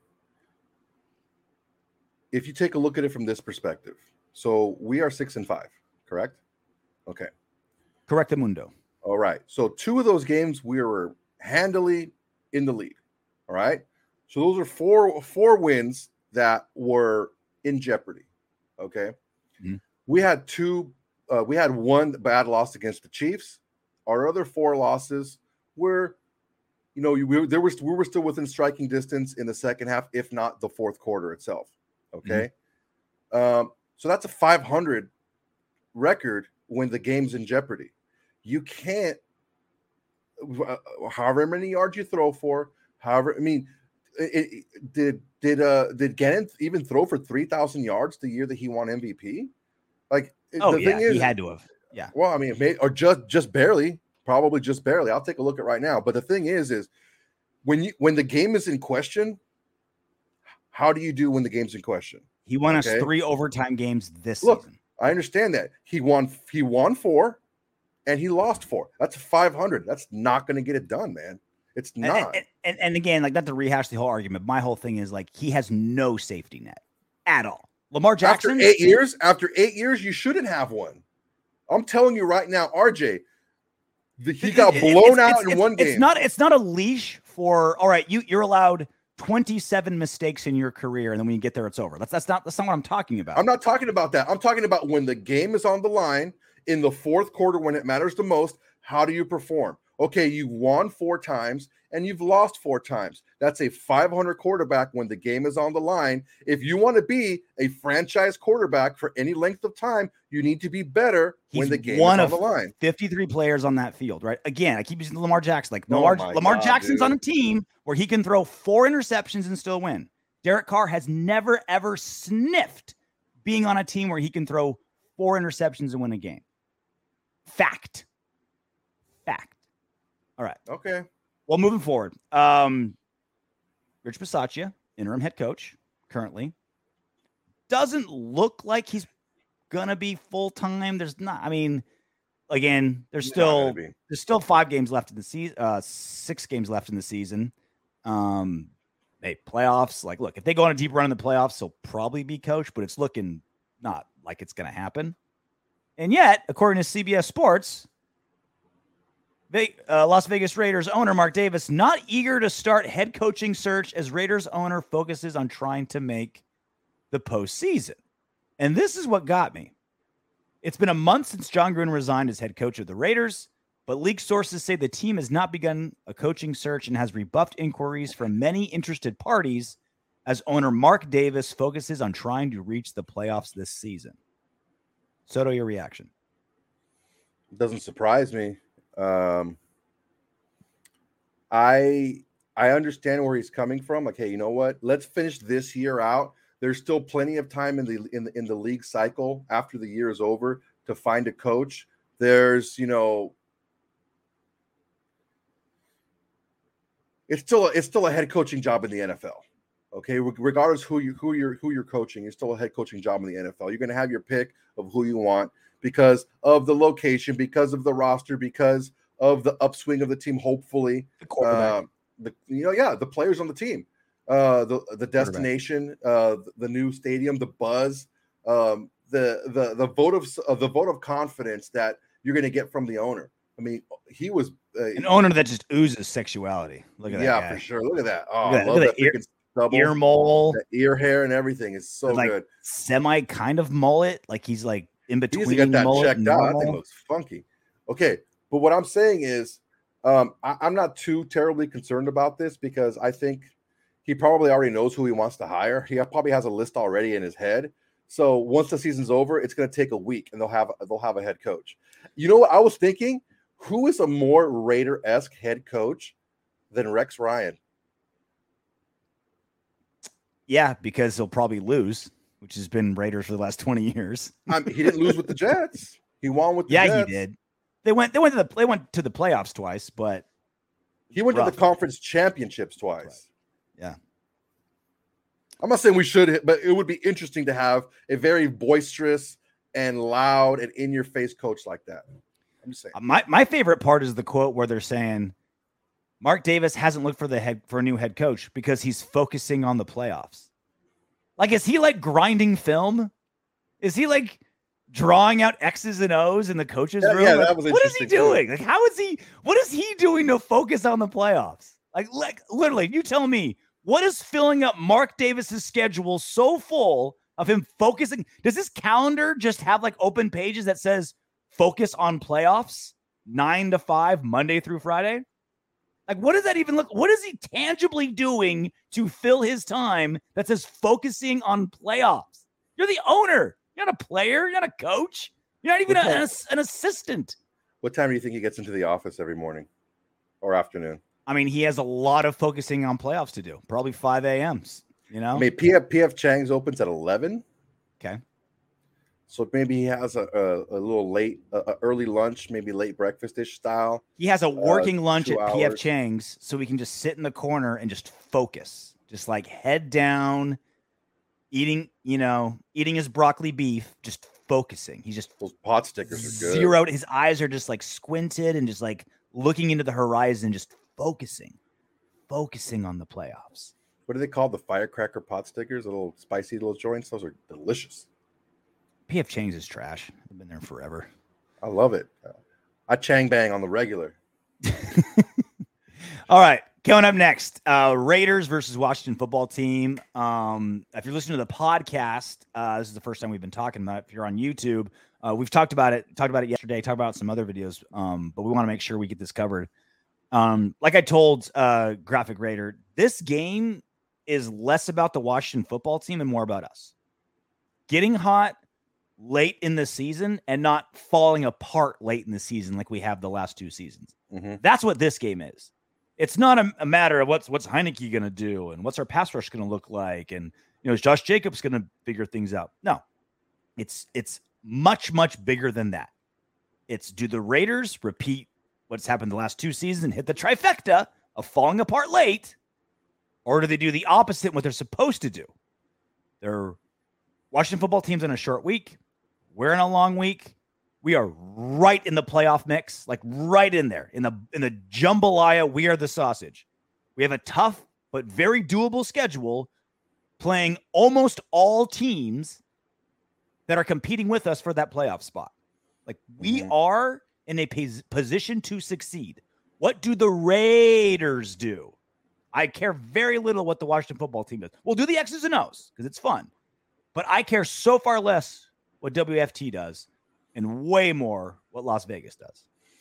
if you take a look at it from this perspective. So we are six and five, correct? Okay. Correct, Mundo. All right. So two of those games we were handily in the lead. All right. So those are four four wins that were in jeopardy. Okay. Mm-hmm. We had two. Uh, we had one bad loss against the Chiefs. Our other four losses were, you know, we there was we were still within striking distance in the second half, if not the fourth quarter itself. Okay. Mm-hmm. Um. So that's a five hundred record when the game's in jeopardy. You can't, uh, however many yards you throw for, however, I mean, it, it, did did uh did Gannon even throw for three thousand yards the year that he won M V P? Like, Oh the yeah, thing is, he had to have. Yeah. Well, I mean, it may, or just just barely, probably just barely. I'll take a look at right now. But the thing is, is when you when the game is in question, how do you do when the game's in question? He won Okay. us three overtime games this Look, season. I understand that he won. He won four, and he lost four. That's five hundred. That's not going to get it done, man. It's And, not. and, and, and again, like not to rehash the whole argument, my whole thing is like he has no safety net at all. Lamar Jackson. After eight years, after eight years, you shouldn't have one. I'm telling you right now, R J, the, he got It- blown it's- out it's- in it's- one game. It's not. It's not a leash for. All right, you you're allowed twenty-seven mistakes in your career, and then when you get there, it's over. That's that's not that's not what I'm talking about. I'm not talking about that. I'm talking about when the game is on the line in the fourth quarter when it matters the most. How do you perform? Okay, you've won four times and you've lost four times. That's a five hundred quarterback when the game is on the line. If you want to be a franchise quarterback for any length of time, you need to be better He's when the game one is on of the line. fifty-three players on that field, right? Again, I keep using Lamar Jackson. Like Oh Lamar, my Lamar God, Jackson's dude. on a team where he can throw four interceptions and still win. Derek Carr has never ever sniffed being on a team where he can throw four interceptions and win a game. Fact. Fact. All right. Okay. Well, moving forward, um, Rich Bisaccia, interim head coach currently. Doesn't look like he's going to be full-time. There's not, I mean, again, there's He's still, not gonna be. there's still five games left in the season, uh, six games left in the season. Um, hey, playoffs, like, look, if they go on a deep run in the playoffs, he'll probably be coach, but it's looking not like it's going to happen. And yet, according to C B S Sports, Ve- uh, Las Vegas Raiders owner Mark Davis not eager to start head coaching search as Raiders owner focuses on trying to make the postseason. And this is what got me. It's been a month since John Gruden resigned as head coach of the Raiders, but league sources say the team has not begun a coaching search and has rebuffed inquiries from many interested parties as owner Mark Davis focuses on trying to reach the playoffs this season. Soto, your reaction? Doesn't surprise me. Um, I I understand where he's coming from. Like, hey, you know what? Let's finish this year out. There's still plenty of time in the in the, in the league cycle after the year is over to find a coach. There's, you know, it's still a, it's still a head coaching job in the N F L. Okay, regardless who you who you're who you're coaching, it's still a head coaching job in the N F L. You're going to have your pick of who you want because of the location, because of the roster, because of the upswing of the team. Hopefully, The quarterback. uh, the you know, yeah, the players on the team, uh, the the destination, uh, the new stadium, the buzz, um, the the the vote of uh, the vote of confidence that you're going to get from the owner. I mean, he was uh, An owner that just oozes sexuality. Look at that yeah, guy. for sure. Look at that. Oh, Look at I that. love Look at that that ear- freaking stubble, Ear mole, that ear hair, and everything is so like good. semi kind of mullet. Like he's like in He between needs to get that mullet checked and out. That normal. thing looks funky. Okay, but what I'm saying is, um, I, I'm not too terribly concerned about this because I think he probably already knows who he wants to hire. He probably has a list already in his head. So once the season's over, it's going to take a week, and they'll have they'll have a head coach. You know what I was thinking? Who is a more Raider-esque head coach than Rex Ryan? Yeah, because he'll probably lose, which has been Raiders for the last twenty years. I mean, he didn't lose with the Jets. He won with the Yeah, Jets. he did. They went. They went to the. They went to the playoffs twice, but He went rough. to the conference championships twice. Yeah. I'm not saying we should, but it would be interesting to have a very boisterous and loud and in-your-face coach like that. I'm just saying. My my favorite part is the quote where they're saying Mark Davis hasn't looked for the head for a new head coach because he's focusing on the playoffs. Like, is he like grinding film? Is he like drawing out X's and O's in the coach's Yeah, room? yeah, Like, that was what is he interesting, too. doing? Like, how is he? What is he doing to focus on the playoffs? Like, like literally, you tell me what is filling up Mark Davis's schedule so full of him focusing? Does his calendar just have like open pages that says focus on playoffs nine to five Monday through Friday? Like, what does that even look? What is he tangibly doing to fill his time that says focusing on playoffs? You're the owner. You're not a player. You're not a coach. You're not even a, an, an assistant. What time do you think he gets into the office every morning or afternoon? I mean, he has a lot of focusing on playoffs to do. Probably five a.m.s, you know? I mean, P F, P F Chang's opens at eleven. Okay. So maybe he has a, a, a little late, a, a early lunch, maybe late breakfast-ish style. He has a working Uh, lunch two at P F hours. Chang's so we can just sit in the corner and just focus. Just like head down, eating, you know, eating his broccoli beef, just focusing. He's just Those pot stickers are good. zeroed. His eyes are just like squinted and just like looking into the horizon, just focusing, focusing on the playoffs. What do they call the firecracker pot stickers? The little spicy little joints. Those are delicious. P F Chang's is trash. I've been there forever. I love it. I chang bang on the regular. All right. Coming up next, uh, Raiders versus Washington football team. Um, if you're listening to the podcast, uh, this is the first time we've been talking about it. If you're on YouTube, uh, we've talked about it, talked about it yesterday, talked about some other videos, um, but we want to make sure we get this covered. Um, like I told uh, Graphic Raider, this game is less about the Washington football team and more about us. Getting hot late in the season and not falling apart late in the season like we have the last two seasons. Mm-hmm. That's what this game is. It's not a, a matter of what's what's Heineke going to do and what's our pass rush going to look like, and you know is Josh Jacobs going to figure things out. No, it's it's much much bigger than that. It's do the Raiders repeat what's happened the last two seasons and hit the trifecta of falling apart late, Or do they do the opposite, what they're supposed to do? They're Washington football team's in a short week. We're in a long week. We are right in the playoff mix, like right in there. In the in the jambalaya, we are the sausage. We have a tough but very doable schedule, playing almost all teams that are competing with us for that playoff spot. Like, we mm-hmm. are in a pos- position to succeed. What do the Raiders do? I care very little what the Washington football team does. We'll do the X's and O's because it's fun. But I care so far less what W F T does and way more what Las Vegas does.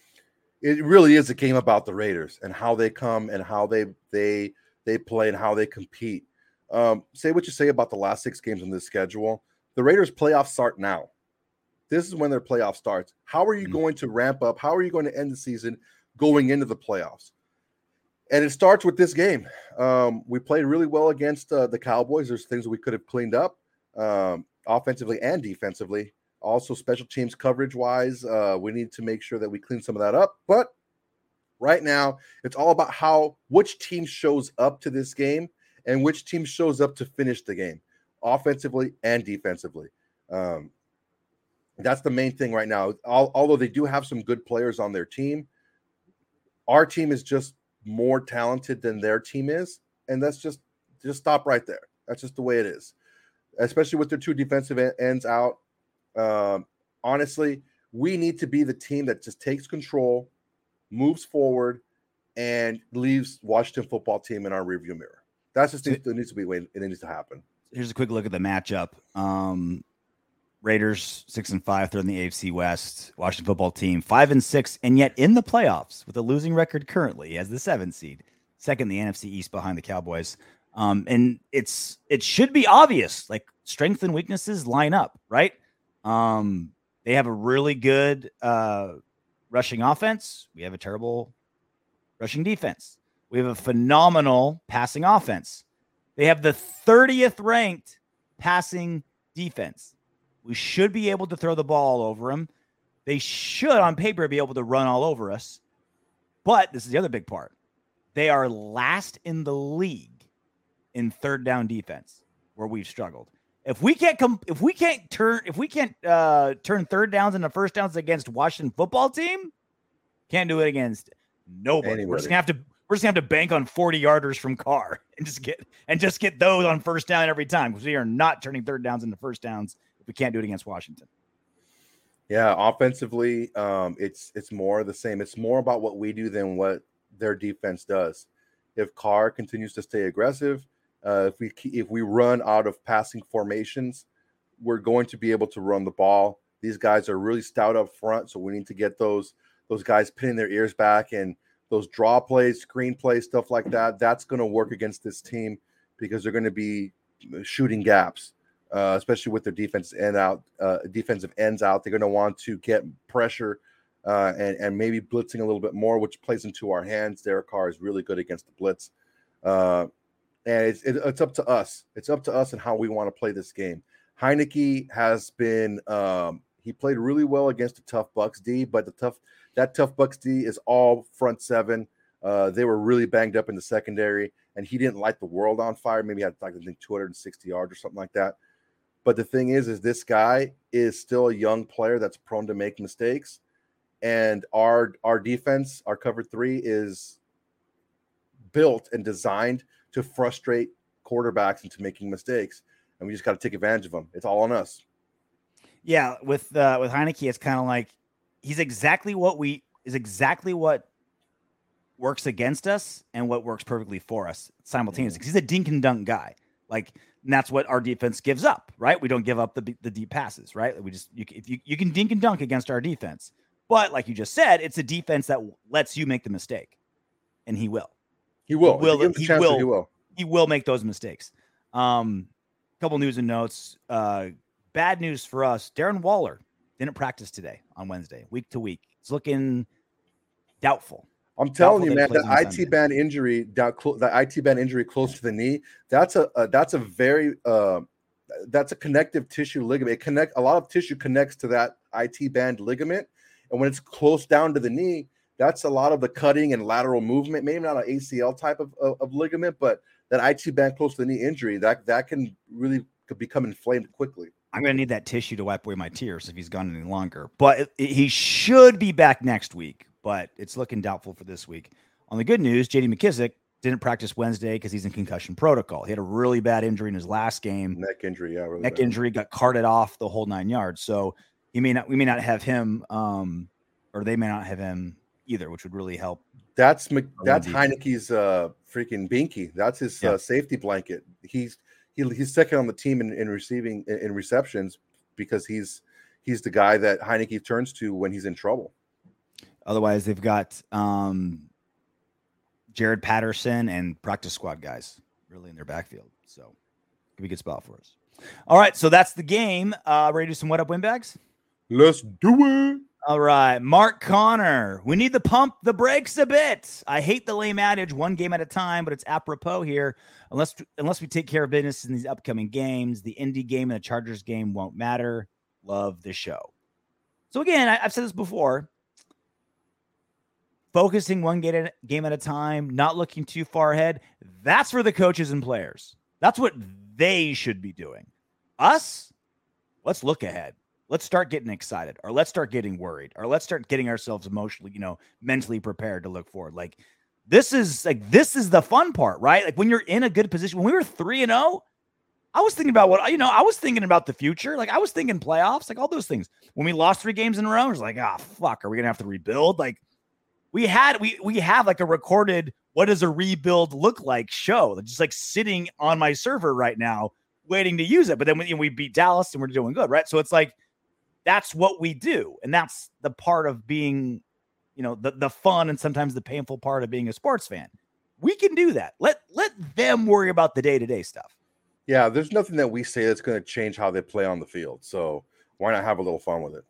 It really is a game about the Raiders and how they come and how they they they play and how they compete. Um, say what you say about the last six games on this schedule. The Raiders' playoffs start now. This is when their playoff starts. How are you mm-hmm. going to ramp up? How are you going to end the season going into the playoffs? And it starts with this game. Um, we played really well against uh, the Cowboys. There's things that we could have cleaned up um, offensively and defensively. Also, special teams coverage-wise, uh, we need to make sure that we clean some of that up. But right now, it's all about how which team shows up to this game and which team shows up to finish the game, offensively and defensively. Um, that's the main thing right now. All, although they do have some good players on their team, our team is just more talented than their team is, and that's just just stop right there. That's just the way it is, especially with their two defensive ends out. Um, honestly, we need to be the team that just takes control, moves forward, and leaves Washington football team in our rearview mirror. That's just it needs to be way it needs to happen. Here's a quick look at the matchup. Um, Raiders six and five, third in the A F C West. Washington football team five and six, and yet in the playoffs with a losing record currently as the seventh seed, second in the N F C East behind the Cowboys. Um, and it's it should be obvious, like strengths and weaknesses line up, right? Um, they have a really good uh, rushing offense. We have a terrible rushing defense. We have a phenomenal passing offense. They have the thirtieth ranked passing defense. We should be able to throw the ball all over them. They should, on paper, be able to run all over us. But this is the other big part. They are last in the league in third down defense, where we've struggled. If we can't come, if we can't turn, if we can't uh, turn third downs into first downs against Washington football team, can't do it against nobody. Anybody. We're just gonna have to. We're just gonna have to bank on forty yarders from Carr and just get and just get those on first down every time, because we are not turning third downs into first downs if we can't do it against Washington. Yeah, offensively, um, it's it's more the same. It's more about what we do than what their defense does. If Carr continues to stay aggressive, uh, if we if we run out of passing formations, we're going to be able to run the ball. These guys are really stout up front, so we need to get those those guys pinning their ears back, and those draw plays, screen plays, stuff like that. That's going to work against this team because they're going to be shooting gaps. Uh, especially with their defense end out, uh, defensive ends out, they're going to want to get pressure uh, and and maybe blitzing a little bit more, which plays into our hands. Derek Carr is really good against the blitz, uh, and it's it, it's up to us. It's up to us and how we want to play this game. Heinicke has been um, he played really well against the tough Bucs D, but the tough that tough Bucs D is all front seven. Uh, they were really banged up in the secondary, and he didn't light the world on fire. Maybe he had like I think two hundred sixty yards or something like that. But the thing is, is this guy is still a young player that's prone to make mistakes. And our our defense, our cover three, is built and designed to frustrate quarterbacks into making mistakes. And we just got to take advantage of them. It's all on us. Yeah, with uh, with Heinicke, it's kind of like he's exactly what we is exactly what works against us and what works perfectly for us simultaneously. Because he's a dink and dunk guy. Like, and that's what our defense gives up, right? We don't give up the the deep passes, right? We just you if you you can dink and dunk against our defense, but like you just said, it's a defense that lets you make the mistake, and he will. He will. He will. He will, he will. He will make those mistakes. Um, couple news and notes. Uh, bad news for us: Darren Waller didn't practice today on Wednesday, week to week. It's looking doubtful. I'm telling you, man, the I T band injury, that the I T band injury close to the knee, that's a, a that's a very uh, that's a connective tissue ligament. It connect a lot of tissue connects to that I T band ligament, and when it's close down to the knee, that's a lot of the cutting and lateral movement. Maybe not an A C L type of, of, of ligament, but that I T band close to the knee injury, that that can really could become inflamed quickly. I'm going to need that tissue to wipe away my tears if he's gone any longer. But it, it, he should be back next week, but it's looking doubtful for this week. On the good news, J D McKissick didn't practice Wednesday because he's in concussion protocol. He had a really bad injury in his last game. Neck injury, yeah. Really Neck bad. injury, got carted off the whole nine yards. So he may not, we may not have him, um, or they may not have him either, which would really help. That's Mc, that's Heineke's uh, freaking binky. That's his Yeah. uh, safety blanket. He's he, he's second on the team in, in receiving in, in receptions because he's he's the guy that Heineke turns to when he's in trouble. Otherwise, they've got um, Jared Patterson and practice squad guys really in their backfield. So could be a good spot for us. All right, so that's the game. Uh, ready to do some what up win bags? Let's do it. All right, Mark Connor. We need to pump the brakes a bit. I hate the lame adage, one game at a time, but it's apropos here. Unless unless we take care of business in these upcoming games, the Indy game and the Chargers game won't matter. Love the show. So again, I, I've said this before. Focusing one game at, game at a time, not looking too far ahead. That's for the coaches and players. That's what they should be doing. Us, let's look ahead. Let's start getting excited, or let's start getting worried, or let's start getting ourselves emotionally, you know, mentally prepared to look forward. Like this is like, this is the fun part, right? Like when you're in a good position, when we were three and oh, I was thinking about what, you know, I was thinking about the future. Like I was thinking playoffs, like all those things. When we lost three games in a row, I was like, ah, oh, fuck, are we going to have to rebuild? Like we had, we, we have like a recorded, what does a rebuild look like show that's just like sitting on my server right now, waiting to use it. But then we, you know, we beat Dallas and we're doing good, right? So it's like, that's what we do. And that's the part of being, you know, the, the fun and sometimes the painful part of being a sports fan. We can do that. Let let them worry about the day-to-day stuff. Yeah, there's nothing that we say that's going to change how they play on the field. So why not have a little fun with it?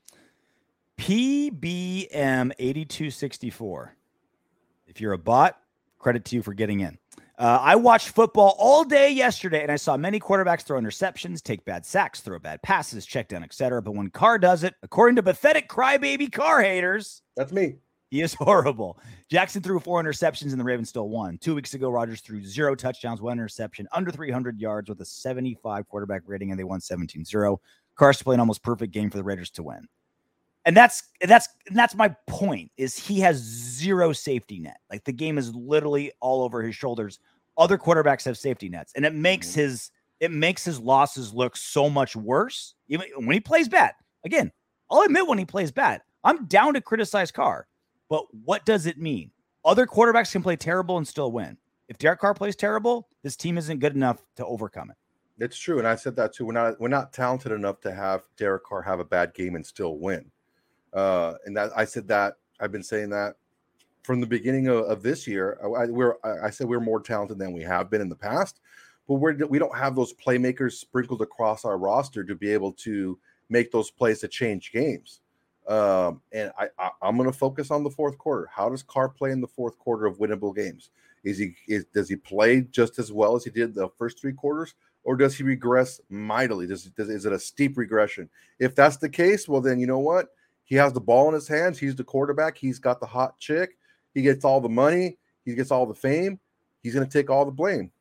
P B M eighty-two sixty-four. If you're a bot, credit to you for getting in. Uh, I watched football all day yesterday, and I saw many quarterbacks throw interceptions, take bad sacks, throw bad passes, check down, et cetera. But when Carr does it, according to pathetic crybaby Carr haters, that's me. He is horrible. Jackson threw four interceptions, and the Ravens still won. Two weeks ago, Rodgers threw zero touchdowns, one interception, under three hundred yards with a seventy-five quarterback rating, and they won seventeen zero. Carr's playing almost perfect game for the Raiders to win. And that's that's that's my point, is he has zero safety net. Like the game is literally all over his shoulders. Other quarterbacks have safety nets, and it makes mm-hmm. his it makes his losses look so much worse. Even when he plays bad. Again, I'll admit when he plays bad. I'm down to criticize Carr, but what does it mean? Other quarterbacks can play terrible and still win. If Derek Carr plays terrible, this team isn't good enough to overcome it. It's true, and I said that too. We're not we're not talented enough to have Derek Carr have a bad game and still win. Uh, and that I said that I've been saying that from the beginning of, of this year. I, we're I said we're more talented than we have been in the past, but we're we don't have those playmakers sprinkled across our roster to be able to make those plays to change games. Um, and I, I I'm going to focus on the fourth quarter. How does Carr play in the fourth quarter of winnable games? Is he is does he play just as well as he did the first three quarters, or does he regress mightily? Does, does is it a steep regression? If that's the case, well then you know what? He has the ball in his hands. He's the quarterback. He's got the hot chick. He gets all the money. He gets all the fame. He's going to take all the blame.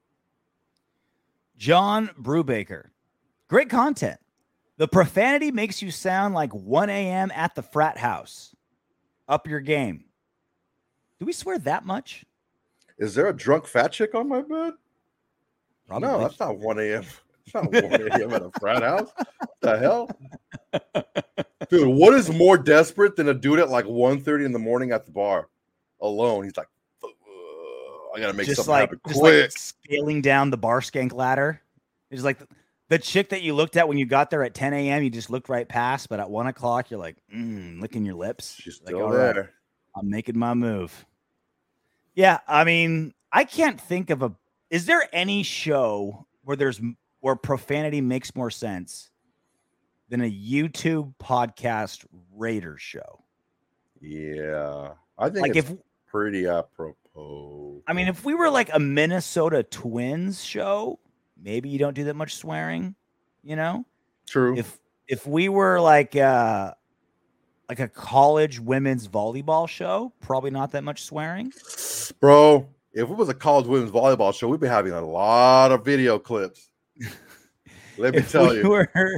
John Brubaker. Great content. The profanity makes you sound like one a.m. at the frat house. Up your game. Do we swear that much? Is there a drunk fat chick on my bed? Probably. No, that's not one a.m. It's not one a.m. at a frat house. What the hell? Dude, what is more desperate than a dude at like one thirty in the morning at the bar alone? He's like, I gotta make just something like, happen just quick. Like scaling down the bar skank ladder. It's like the, the chick that you looked at when you got there at ten a.m. You just looked right past, but at one o'clock you're like, mm, licking your lips. She's like, still all there. right, I'm making my move. Yeah, I mean, I can't think of a. Is there any show where there's where profanity makes more sense than a YouTube podcast Raiders show? Yeah, I think like it's if pretty apropos. I mean, if we were like a Minnesota Twins show, maybe you don't do that much swearing, you know? True. If if we were like uh like a college women's volleyball show, probably not that much swearing. Bro, if it was a college women's volleyball show, we'd be having a lot of video clips. Let me if tell we you. Were,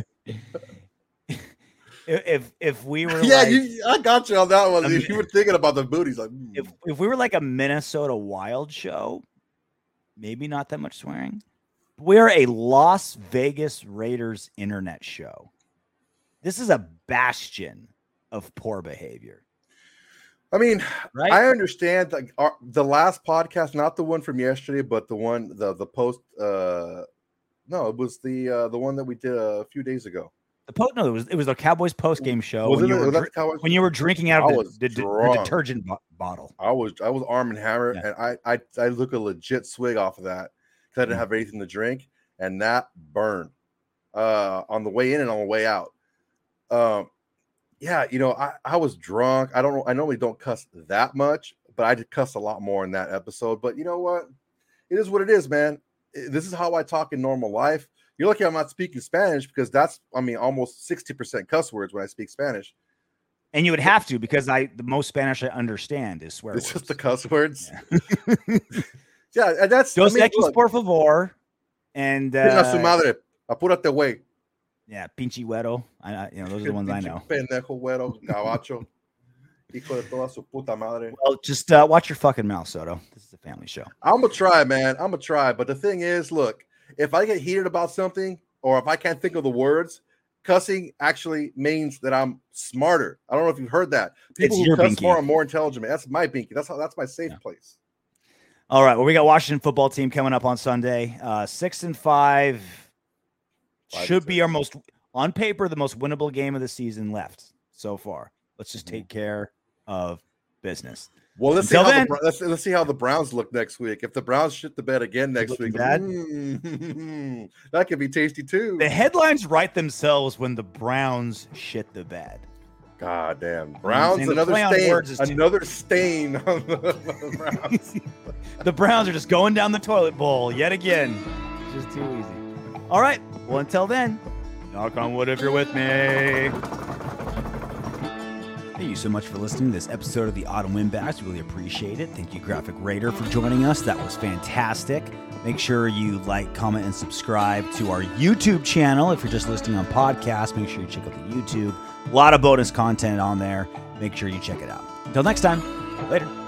if if we were yeah, like, you, I got you on that one. I mean, you were thinking about the booties. Like, mm. if if we were like a Minnesota Wild show, maybe not that much swearing. We're a Las Vegas Raiders internet show. This is a bastion of poor behavior. I mean, right? I understand like our, the last podcast, not the one from yesterday, but the one the the post. Uh, no, it was the uh, the one that we did a few days ago. The po- no, it was it was the Cowboys post game show was when it, you were was that dr- the Cowboys? when you were drinking out I of was the, the, the drunk. detergent bo- bottle. I was I was Arm and Hammer, Yeah. and I I I took a legit swig off of that because I didn't Mm. have anything to drink, and that burned uh, on the way in and on the way out. Um, yeah, you know, I, I was drunk. I don't know. I normally don't cuss that much, but I did cuss a lot more in that episode. But you know what? It is what it is, man. This is how I talk in normal life. You're lucky I'm not speaking Spanish because that's, I mean, almost sixty percent cuss words when I speak Spanish. And you would have to because I the most Spanish I understand is swear It's words. just the cuss words. Yeah. Yeah, and that's Dos I mean, Equis, look, por favor. And Venga su uh, madre, apúrate, güey. yeah, pinche güero. I, I, you know, those are the ones I know. Pendejo, güero, gabacho, hijo de toda su puta madre. Well, just uh, watch your fucking mouth, Soto. This is a family show. I'm gonna try, man. I'm gonna try. But the thing is, look, if I get heated about something, or if I can't think of the words, cussing actually means that I'm smarter. I don't know if you've heard that. People It's who your cuss binky. more are more intelligent. Man. That's my binky. That's how. That's my safe Yeah. place. All right. Well, we got Washington football team coming up on Sunday. Uh, six and five Five should and be six. our most, on paper, the most winnable game of the season left so far. Let's just take care of business. Well, let's Until see how then- the, Bro- let's, let's see how the Browns look next week. If the Browns shit the bed again next looking week, bad? mm, that could be tasty too. The headlines write themselves when the Browns shit the bed. God damn, Browns saying the another play on stain, words is too- another stain on the Browns. The Browns are just going down the toilet bowl yet again. It's just too easy. All right. Well, until then, knock on wood if you're with me. Thank you so much for listening to this episode of the Autumn Windbags. We really appreciate it. Thank you, Graphic Raider, for joining us. That was fantastic. Make sure you like, comment, and subscribe to our YouTube channel. If you're just listening on podcast, make sure you check out the YouTube. A lot of bonus content on there. Make sure you check it out. Until next time, later.